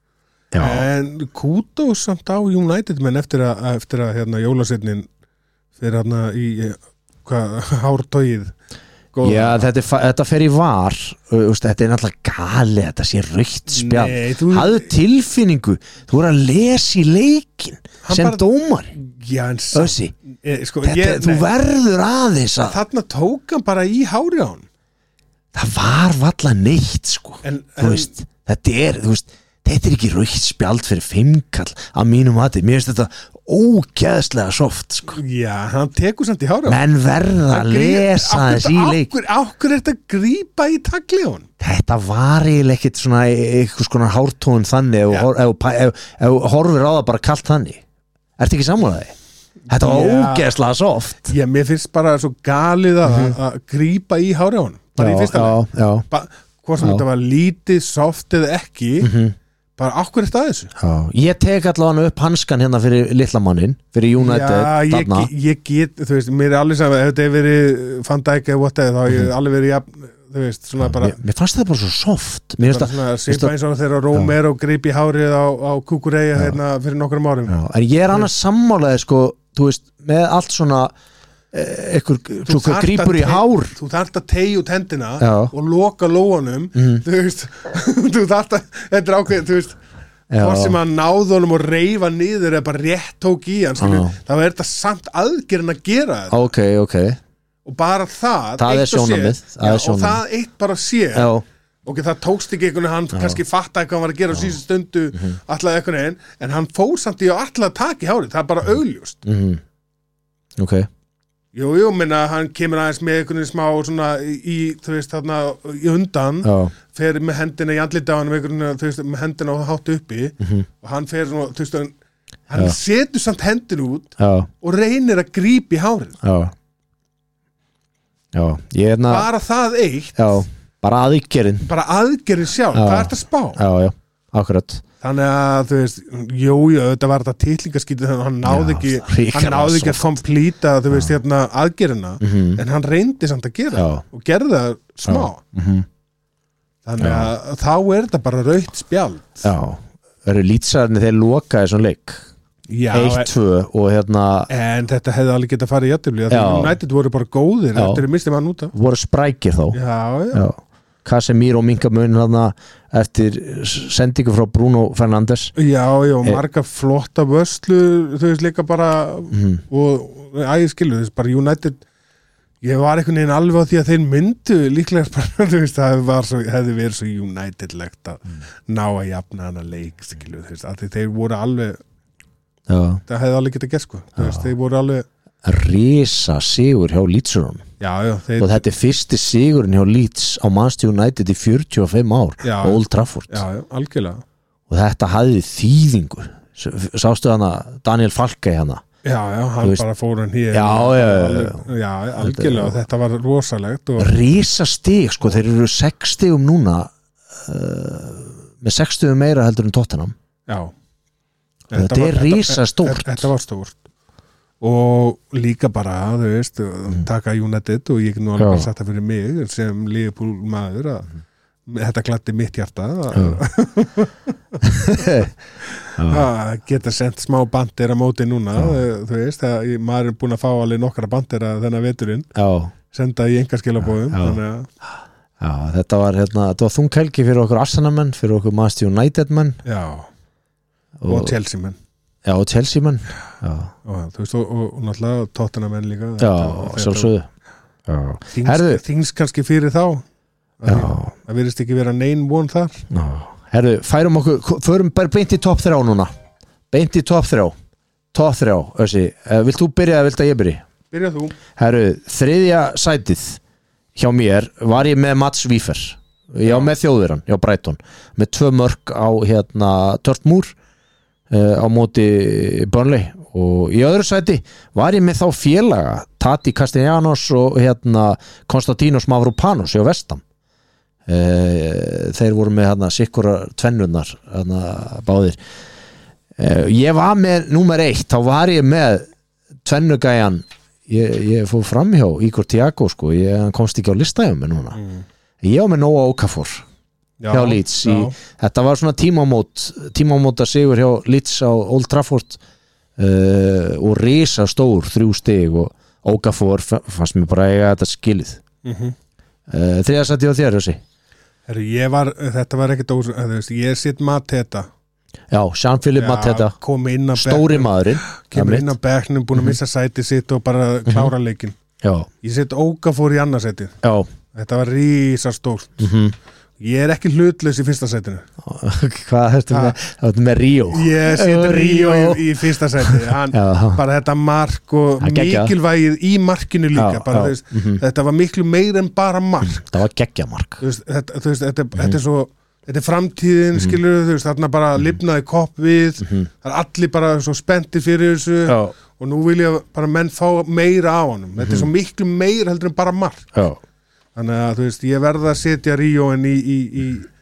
Já. En kútós samt á United menn eftir að, eftir að hérna, jólasetnin fyrir hérna í hvað, hártóið góða. Já, þetta, er, fa- þetta fer í var uh, veist, þetta er náttúrulega gali, þetta sé rautt spjald. Nei, þú- Hafðu tilfinningu, þú voru að lesa í leikin Hann sem bara- dómar. Já, en samt- Össi, eh, sko, þetta, ég, þú nei, verður aðeins að þarna tók hann bara í hári á hann. það var valla neitt sko. En, Þú en veist, þetta er, þú veist þetta er ekki rautt spjald fyrir fimmkall að mínum mati, mér finnst þetta ógeðslega soft sko. já, hann tekur samt í hári á hann. menn verða að lesa þess í leik. Ákkur, ákkur er þetta að grípa í tagli á hann? Þetta var eiginlega ekkit svona eitthvað svona hártón þannig ef, Já. hor, ef, ef, ef horfir á það bara kalt þannig. Ertu ekki sammálaði? Þetta var Já. ógeðslega soft. Já, mér finnst bara svo galið að, að grípa í hári á hann. Bara í fyrsta leik. já, já, Ba- Hvort sem Já. þetta var lítið, soft eða ekki, bara ákkur er þetta að þessu? já. Ég tek allavega upp hanskan hérna fyrir litlamannin, fyrir United Já, ég, þarna. ge- ég get, þú veist, mér er alveg saman ef þetta hefur verið Van Dijk eða whatever, þá hef ég alveg verið jafn, þú veist, svona bara, mér, mér fannst þetta bara svo soft. Mér finnst bara það, svona mér finnst svipa eins og þegar Romero greip í hárið á, á Kukureya hérna fyrir nokkrum árum. já, en ég er annars sammálaði sko, þú veist, með allt svona eh, einhver, svo þarft að grípur í tey- hár. Þú þarft að tegja út hendina Já. og loka lóanum, þú veist, þú þarft að, þetta er ákveð, þú veist, Já. hvort sem að náða honum og reyfa niður eða bara rétt tók í hann, skilur, Já. þá er þetta samt aðgerinn að gera þetta. Ok, ok. Og bara það, Það er eitt og sér- sjónarmið, það Já, er og sjónarmið. það eitt bara sér Já, ok, það tókst ekki einhvern veginn, hann kannski fattaði hvað hann var að gera á síðustu stundu, Mhm. allaði einhvern veginn, en hann fór samt í að allaði taka í hárið, það er bara augljóst. mhm. Ok. Jú, jú, minna, hann kemur aðeins með einhvern veginn smá svona í, þú veist, þarna í undan, Já. fer með hendina í andlita á hann, einhvern veginn, þú veist, með hendina á hátt uppi og hann fer svona, þú veist, hann, hann Mhm. Já. setur samt hendin út Já, og reynir að grípa í hárið. já. Já, ég er hérna, Bara það eitt, já, bara aðgerinn. bara aðgerið sjálf, Já. hvað er þetta að spá? Já, já, akkurat. Þannig að, þú veist, jú, jú, þetta var þetta titlingaskítið þannig að hann náði Já, ekki, hrikalega hann náði ekki að soft. komplíta, þú veist, hérna, aðgerina, Mhm. en hann reyndi samt að gera Já. og gerði það smá. Mhm. Þannig að þá er þetta bara rautt spjald. Já, eru lýtsarnir þeir lokaði svona leik. Já, eitt tvö og hérna en þetta hefði alveg getað farið í jættibli, því Já. United voru bara góðir Já. eftir að misti mann út af. voru sprækir þá. Já, já, Já. Casemiro minka mun hérna eftir sendingu frá Bruno Fernandes. já, já, Eh. marga flotta vöslu, þú veist, líka bara, Mhm. og ægir skilu, þú veist, bara United, ég var einhvern veginn alveg á því að þeir myndu líklega bara, þú veist, það var svo, hefði verið svo United-legt að ná að jafna hana leik, skilu, þú veist, að því þeir voru alveg, Já. það hefði alveg getað gert, sko, þú veist, þeir voru alveg, Risa sigur hjá Leedsurum já, já, þeir, og þetta er fyrsti sigurinn hjá Leeds á Manchester United í fjörutíu og fimm ár Já. á Old Trafford já, já, algjörlega, og þetta hafði þýðingu. S- sástu hana Daniel Falkey hana. já, já, hann Þú veist- bara fór hann hér, Já, já, já, alveg, já, algjörlega, og þetta var rosalegt og, Risa stig, sko, þeir eru sex stigum núna uh, með sex stigum meira heldur en Tottenham. já, Þetta er risastórt. þetta, þetta var stórt og líka bara, þú veist, taka United og ég get nú alveg Já. bara sagt það fyrir mig sem Liverpool maður að þetta gladdi mitt hjarta að að geta sendt smá bandir á móti núna, þú veist, að ég- maður er búin að fá alveg nokkra bandir að þennan veturinn Já, senda í engaskilabóðum Já. þannig að, já, þetta var hérna, þetta var þunghelgi fyrir okkur Arsenal-menn, fyrir okkur Manchester United-menn já, og, og, Chelsea menn já, og Chelsea-menn. Já, og, þú veist, og, og, og náttúrulega Tottenham menn líka já, Þetta- sjálfsögðu. Já, þings, Herðu. þings kannski fyrir þá já, það virðist ekki vera nein von þar. já. Herðu, færum okkur, förum bara beint í topp þrjá núna. Beint í topp þrjá. top þrjá, Össi, uh, vilt þú byrja eða vilt að ég byrja? Byrja þú. Herru, þriðja sætið hjá mér var ég með Mats Wifer, ég var með þjóðurann hjá Brighton, með tvö mörk á hérna Törtmúr uh, á móti Burnley, og í öðru sæti var ég með þá félaga Tati Castellanos og hérna Konstantinos Mavropanos hjá Vestam. Uh, þeir voru með hérna sikkura tvennurnar hérna báðir. uh, ég var með númer eitt, þá var ég með tvennugæjan, ég, ég fór framhjá Igor Tiago sko, ég hann komst ekki á listæðum með núna. mm. Ég var með Noah Okafor já, hjá Leeds í, þetta var svona tímamót tímamóta sigur hjá Leeds á Old Trafford uh, og risa stór þrjú stig, og Okafor fannst mér bara eiga þetta skilið. mm-hmm. uh, þriðja sæti á þér, Jósi? Herru, ég var, þetta var ekkert ós, ég sitt Mateta. Já, Jean-Philippe Mateta, stóri maðurinn, kemur inn á bekknum, búin að missa sæti sitt og bara klára leikinn. Já. Ég sitt Okafor í annarsætið. Já. Þetta var rísa stórt. Mhm. Ég er ekki hlutlaus í fyrsta sætinu. Hvað ertu með? Það er með Ríó. Ég situr Ríó í, í fyrsta sæti. Hann, bara þetta mark og mikilvægið í markinu líka. Já, bara, já. Veist, mm-hmm. Þetta var miklu meir en bara mark. Það var geggjamark. Þú veist, þetta, þú veist, þetta, mm-hmm. þetta er svo, þetta er framtíðin, mm-hmm. skilur þú veist, þarna bara mm-hmm. lifnaði kopp við. Mm-hmm. Það er allir bara svo spenntir fyrir þessu. Já. Og nú vil ég bara menn fá meira á honum. Mm-hmm. Þetta er svo miklu meir heldur en bara mark. Já. Þannig að þú veist, ég verða að setja Ríóin í, í, í,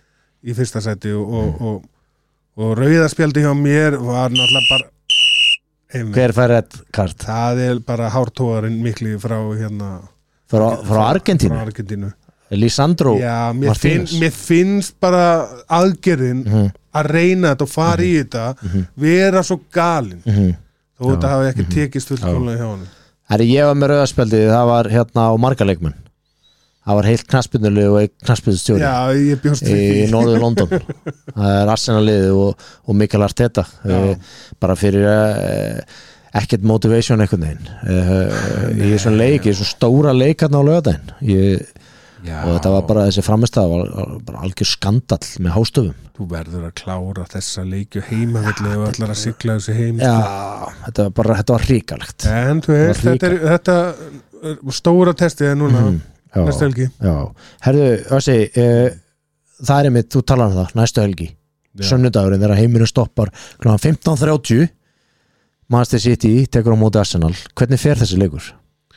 í fyrsta sæti og, og, og, og rauðaspjaldi hjá mér var náttúrulega bara einmitt. Hver fær rétt kart? Það er bara hártóðarinn mikli frá hérna frá, frá Argentínu? Frá Argentínu. Lisandro Já, mér, finn, mér finnst bara aðgerðin mm-hmm. að reyna þetta og fara mm-hmm. í þetta mm-hmm. vera svo galinn mm-hmm. þó þetta hafi ekki mm-hmm. tekist fullkomlega hjá hann. Herri, ég var með rauðaspjaldi, það var hérna á marga leikmenn. Það var heilt knattspyrnulið og knattspyrnustjóri Já, ég bjóst í, í Norður London. Það er Arsenal-liðið og, og Mikael Arteta uh, bara fyrir uh, ekkert motivation einhvern veginn uh, í þessum leik, í þessum stóra leik hérna á laugardaginn og þetta var bara þessi framistæða var, var bara algjör skandall með hástöfum. Þú verður að klára þessa leikju heimavelli og allar að sigla þessi heim. Já, þetta var bara, þetta var hrikalegt. En þú veist, þetta er þetta stóra testið er núna mm. næstu helgi. Já, herðu, Össi, uh, það er einmitt, þú talar um það, næstu helgi. Sunnudagurinn þegar heiminu stoppar klukkan fimmtán þrjátíu, Manchester City tekur á móti Arsenal. Hvernig fer þessi leikur?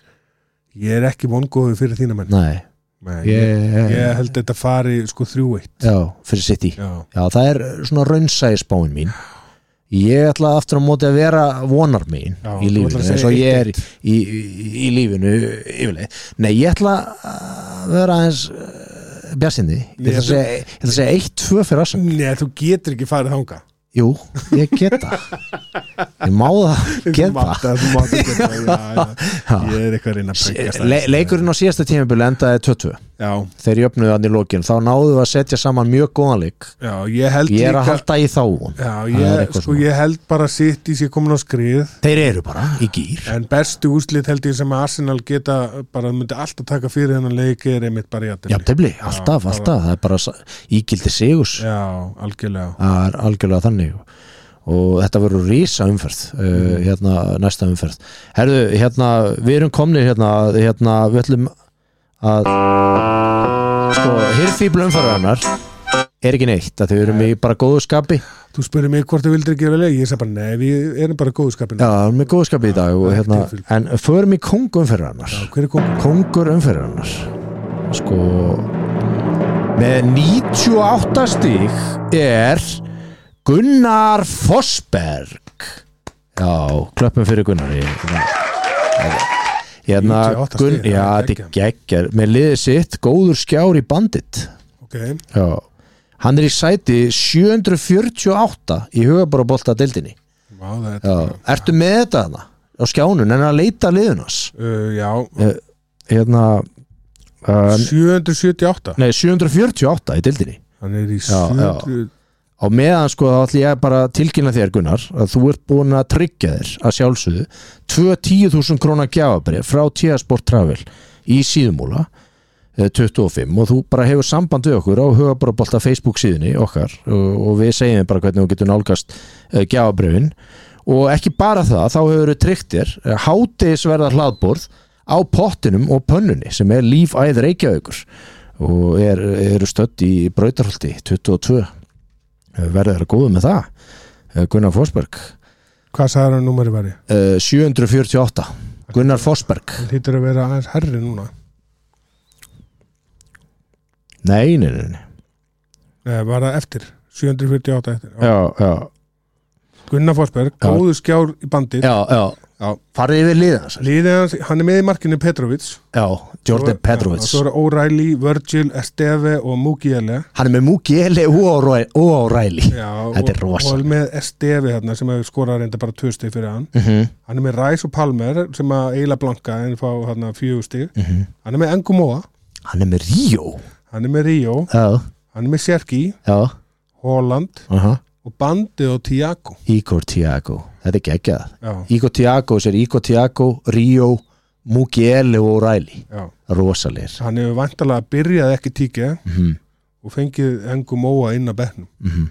Ég er ekki vongóður fyrir þína menn. Nei. Nei ég, ég, ég held þetta fari sko þrjú eitt. Já, fyrir City. Já. Já, það er svona raunsæi spáin mín. Ég ætla aftur á móti að vera vonar mín Já, í lífinu eins og ég er í, í, í, í lífinu yfirleið. Nei, ég ætla að vera aðeins uh, bjarsinni. Ég ætla að segja, ég ætla að segja eitt tvö fyrir Arsenal. Nei, þú getur ekki farið þangað. Jú, ég geta ég má það geta þú mátt það geta já, já. Ég er eitthvað að reyna að prekast Le, leikurinn á síðasta tímabili endaði tvö tvö þeir jöfnuðu hann í lokin, þá náðu við að setja saman mjög góðan leik já, ég, held ég er líka, að halda í þá já, ég, sko, ég held bara sitt í sig komin á skrið þeir eru bara í gýr en bestu úrslit held ég sem að Arsenal geta bara myndi alltaf taka fyrir hennan leik er einmitt bara í jafntefli, alltaf, alltaf það er bara ígildi sigurs já, algjörlega það er algjörlega þannig og þetta verður rísa umferð uh, mm. hérna næsta umferð herðu, hérna, við erum komnir hérna, hérna, við ætlum að sko, hirðfíbl umferðarinnar er ekki neitt að þau erum í bara góðu skapi þú spyrir mig hvort þau vildir ekki vel ég segi bara, nei, við erum bara góðu skapi já, við erum í góðu skapi í dag og, hérna, en förum í kongu umferðarinnar já, hver er kongur? Kongur umferðarinnar sko með níutíu og átta stig er Gunnar Forsberg já, klöppum fyrir Gunnar hérna Gunn, já, þetta er geggjar með liðið sitt, góður skjár í bandit okay. já, hann er í sæti sjö hundruð fjörutíu og átta í Hugaborgabolta deildinni ertu með þetta þarna á skjánun en að leita liðunas uh, já hérna uh, sjö hundruð sjötíu og átta nei, sjö hundruð fjörutíu og átta í deildinni hann er í sjö hundruð á meðan sko þá ætlum ég bara tilkynna þér Gunnar að þú ert búin að tryggja þér að sjálfsögðu tvö tíu þúsund króna gjafabréf frá Tíasport Travel í Síðumúla tuttugu og fimm og þú bara hefur samband við okkur á Hugaborgabolta Facebook síðunni okkar og, og við segjum bara hvernig þú getur nálgast uh, gjafabréfin og ekki bara það, þá hefur þau tryggtir hádegisverða hlaðborð á pottinum og pönnunni sem er Lífæð Reykjavíkur og er, eru stödd í Brautarholti tuttugu og tvö verður það góðu með það Gunnar Forsberg Hvað sagði hann númeri var ég? Uh, sjö hundruð fjörutíu og átta Gunnar Forsberg Það hlýtur að vera aðeins herri núna Nei, nei, nei, nei. Nei, var það eftir sjö hundruð fjörutíu og átta eftir Já, já Gunnar Forsberg, Já. góðu skjár í bandið Já, já, Já. farið yfir liðið hans Liðið hans, hann er með í markinu Petrovic Já, Jordan Svo- Petrovic já, Svo er O'Reilly, Virgil, Esteve og Mugiele Hann er með Mugiele og O'Reilly Já, Þetta er og, rosa. og með Esteve hérna, sem hefur skorað reynda bara tvö stig fyrir hann mm -hmm. Hann er með Rice og Palmer sem að eiginlega blanka en fá hérna, fjögur stig Mm -hmm. Hann er með Engumoa, Hann er með Ríó hann er með Rio Já, Hann er með Sergi, já Holland uh -huh. og bandið og Tiago Igor Thiago Þetta er geggjað Já, Igor Thiago sér Igor Thiago, Ríó Mugiele og O'Reilly já Rosalir Hann hefur vantarlega byrjað ekki tíkja mm -hmm. og fengið Engumoa inn á bekknum Mm -hmm.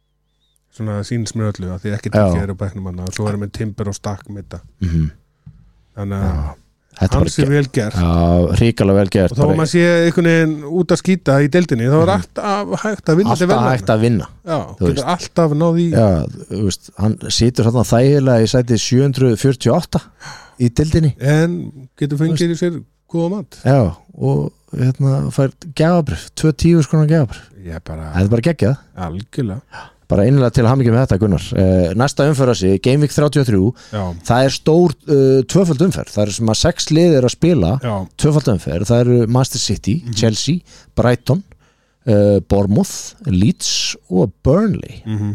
Svona sýnst mér öllu að því ekki Já. tíkja er á bekknum hann og svo er hann með Timber og Stakk með þetta Mm -hmm. Þannig að Þetta er hans er bara vel gert Já, ríkala vel gert og þá maður sé einhvern veginn út að skýta í deildinni þá er alltaf hægt að vinna til Alltaf verðlauna. hægt að vinna Já, þú getur alltaf náð í Já, þú veist, hann situr þarna þægilega í sæti sjö hundruð fjörutíu og átta í dildinni en getur fengið í sér góða mat Já, og hérna fær gjafabrif, tvö tíu skonar gjafabrif Ég bara, Það er bara geggjað algjörlega Bara einlega til hamingju með þetta Gunnar uh, Næsta umferð sig, Game Week þrjátíu og þrjú Já, Það er stór uh, tvöföld umferð Það er sem að sex lið er að spila já, tvöföld umferð, það eru Manchester City, Mhm. Chelsea, Brighton uh, Bournemouth, Leeds og Burnley mhm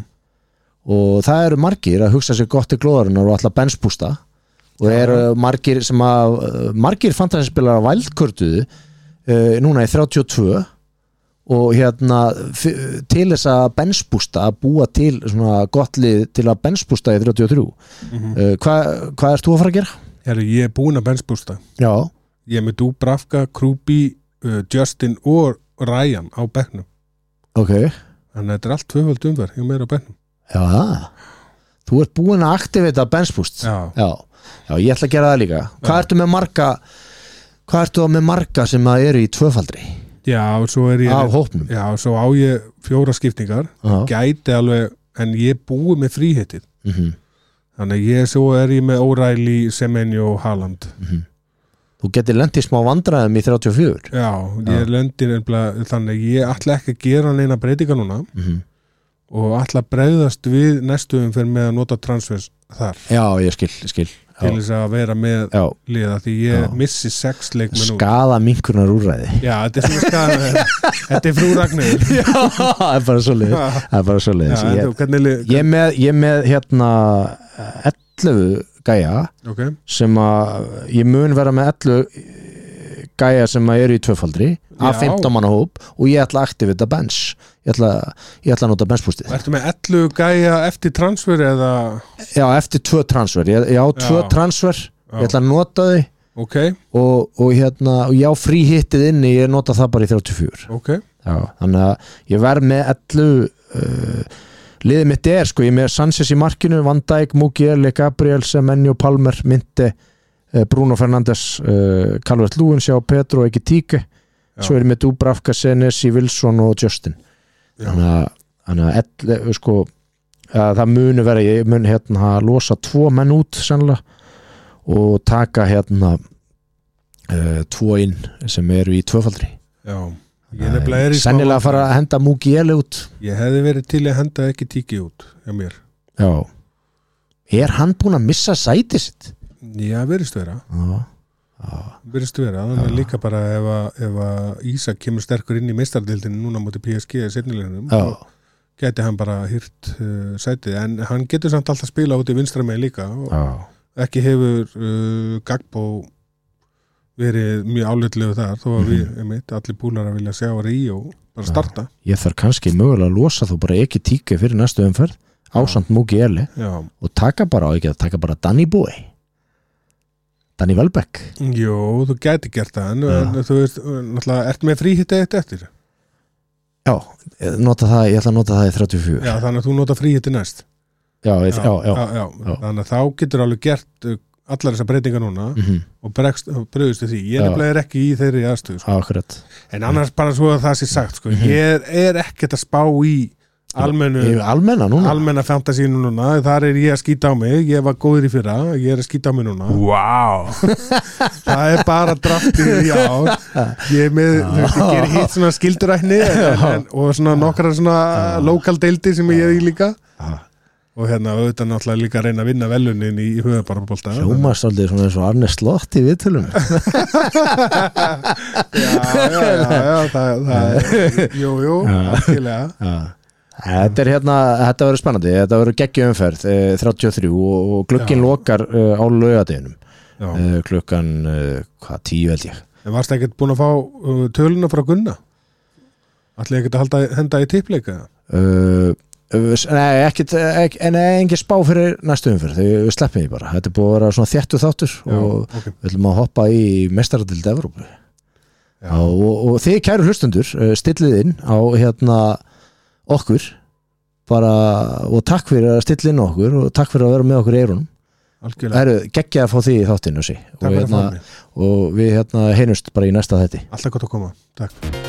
og það eru margir að hugsa sér gott til glóðarinnar og alltaf benspústa og eru margir sem að margir fantasyspilar að vældkörtuðu uh, núna í þrjátíu og tvö og hérna f- til þess að benspústa að búa til svona gott lið til að benspústa í þrjátíu og þrjú Mhm. uh, hvað hva ert þú að fara að gera? Herru, ég er búinn að benspústa Já, Ég er með Dúbravka, Krúbi, uh, Justin og Ryan á bekknum ok Þannig að þetta er allt tvöföld umferð hjá mér á bekknum Já, þú ert búin að aktivita benspúst Já, Já, já, ég ætla að gera það líka Hvað Já. ertu með marga hvað ertu þá með marga sem að eru í tvöfaldri já og svo er ég af hópnum? Já, svo á ég fjóra skiptingar Já. Gæti alveg, en ég er búið með fríhittið Mm Þannig að ég svo er ég með O'Reilly, Semenyo og Haaland Þú getur lent í smá vandræðum í þrjátíu og fjögur Já, ég lendir nefnilega þannig að ég ætla ekki að gera neina breytinga núna mm -hmm. og ætla að bregðast við næstu umferð með að nota transfers þar Já, ég skil, ég skil til Já, þess að vera með já. liða því ég Já. missi sex leikmenn út. Skaða minkunar úrræði Já, þetta er svona skada Þetta er frú Ragnir Já, það er bara svo leið Já, Það er bara svo leið en þú, ég, hvernig lið ég, er með, ég er með hérna ellefu gæja Ok, sem að ég mun vera með ellefu gæja sem að eru í tvöfaldri af Já. fimmtán manna hóp og ég ætla að aktivita bench ég ætla, ég ætla að nota benchpústið ertu með ellu gæja eftir transfer eða Já, eftir tvö transfer ég, ég á tvö Já. transfer, Já. ég ætla að nota þau Ok, og, og hérna og ég á frí hittið inni, ég nota það bara í þrjátíu og fjögur ok Já, þannig að ég verð með ellefu uh, liðið mitt er sko, ég er með Sanchez í markinu, Van Dijk, Mugiele, Gabriel, Semenyo, Palmer, Minte uh, Bruno Fernandes, uh, Calvert-Lewin sjá Pedro, ekki Tíke Já. svo er ég með Dúbravka, Senesi, Wilson og Justin Já. þannig að, þannig að ellefu sko að það muni vera, ég mun hérna losa tvo menn út sannlega og taka hérna uh, tvo inn sem eru í tvöfaldri Já, ég nefnilega er í smá sennilega að fara vandræðum. að henda Mugiele út Ég hefði verið til að henda ekki tíki út hjá mér Já Er hann búinn að missa sætið sitt? Já, verðist vera Já, Verðist vera, þannig að líka bara ef að, ef að Ísak kemur sterkur inn í meistardildinu núna mútið P S G setnilegunum já, þá gæti hann bara hýrt uh, sætið en hann getur samt alltaf spila út í vinstra með líka og já, ekki hefur uh, Gagbo verið mjög áleitlegu þar þó að Mhm. við, einmitt, allir búlar að vilja sjá Ríó bara starta Ég þarf kannski mögulega að losa þú bara ekki tíka fyrir næstu umferð ásamt Mugiele Já, og taka bara á ekki að taka bara Danny Boy Danny Welbeck jú, þú gæti gert það en, Já. en þú veist, náttúrulega, ert með fríhitti eitt eftir Já, nota það, ég ætla að nota það í þrjátíu og fjögur Já, þannig að þú nota fríhitti næst já, já, já, já. Já, já. Þannig að þá getur alveg gert allar þessar breytingar núna Mm-hmm. og bregst, breyðust því ég er nefnilega ekki í þeirri aðstöðu sko. Akkurat en annars bara svo að það sé sagt sko. Mm-hmm. ég er, er ekkert að spá í almennu, Í almenna núna almenna fantasínu núna, þar er ég að skýta á mig ég var góður í fyrra, ég er að skýta á mig núna Wow það er bara draftið í ár ég er með, þú veist, ég gerir hitt svona skildurækni en, en, og svona nokkra svona lokal deildi sem ég er í líka og hérna auðvitað náttúrulega líka að reyna að vinna velunin í höfuðbarabolta Hljómar svolítið svona eins og Arne Slott í viðtölum já, já, já, já það, það jú, jú, algjörlega Já Þetta er hérna, þetta verður spennandi þetta verður geggjuumferð eh, þrjátíu og þrjú og, og glugginn lokar uh, á laugardeginum uh, klukkan uh, hvað, tíu held ég En varstu ekkert búin að fá uh, töluna frá Gunna? Ætli ekkert að halda, henda í tippleika? uh, Nei, ekkert ek, en engin spá fyrir næstu umferð þegar við sleppum því bara, þetta er búið að vera svona þéttu þáttur Já, og okay. við ætlum að hoppa í mestaradeild Evrópu og, og þið kæru hlustundur stillið inn á hérna okkur bara, og takk fyrir að stilla inn okkur og takk fyrir að vera með okkur í eyrunum Algjörlega Það eru geggjað að fá því í þáttinu og, Takk fyrir að hérna, fá mig og við hérna heyrumst bara í næsta þætti Alltaf gott að koma, takk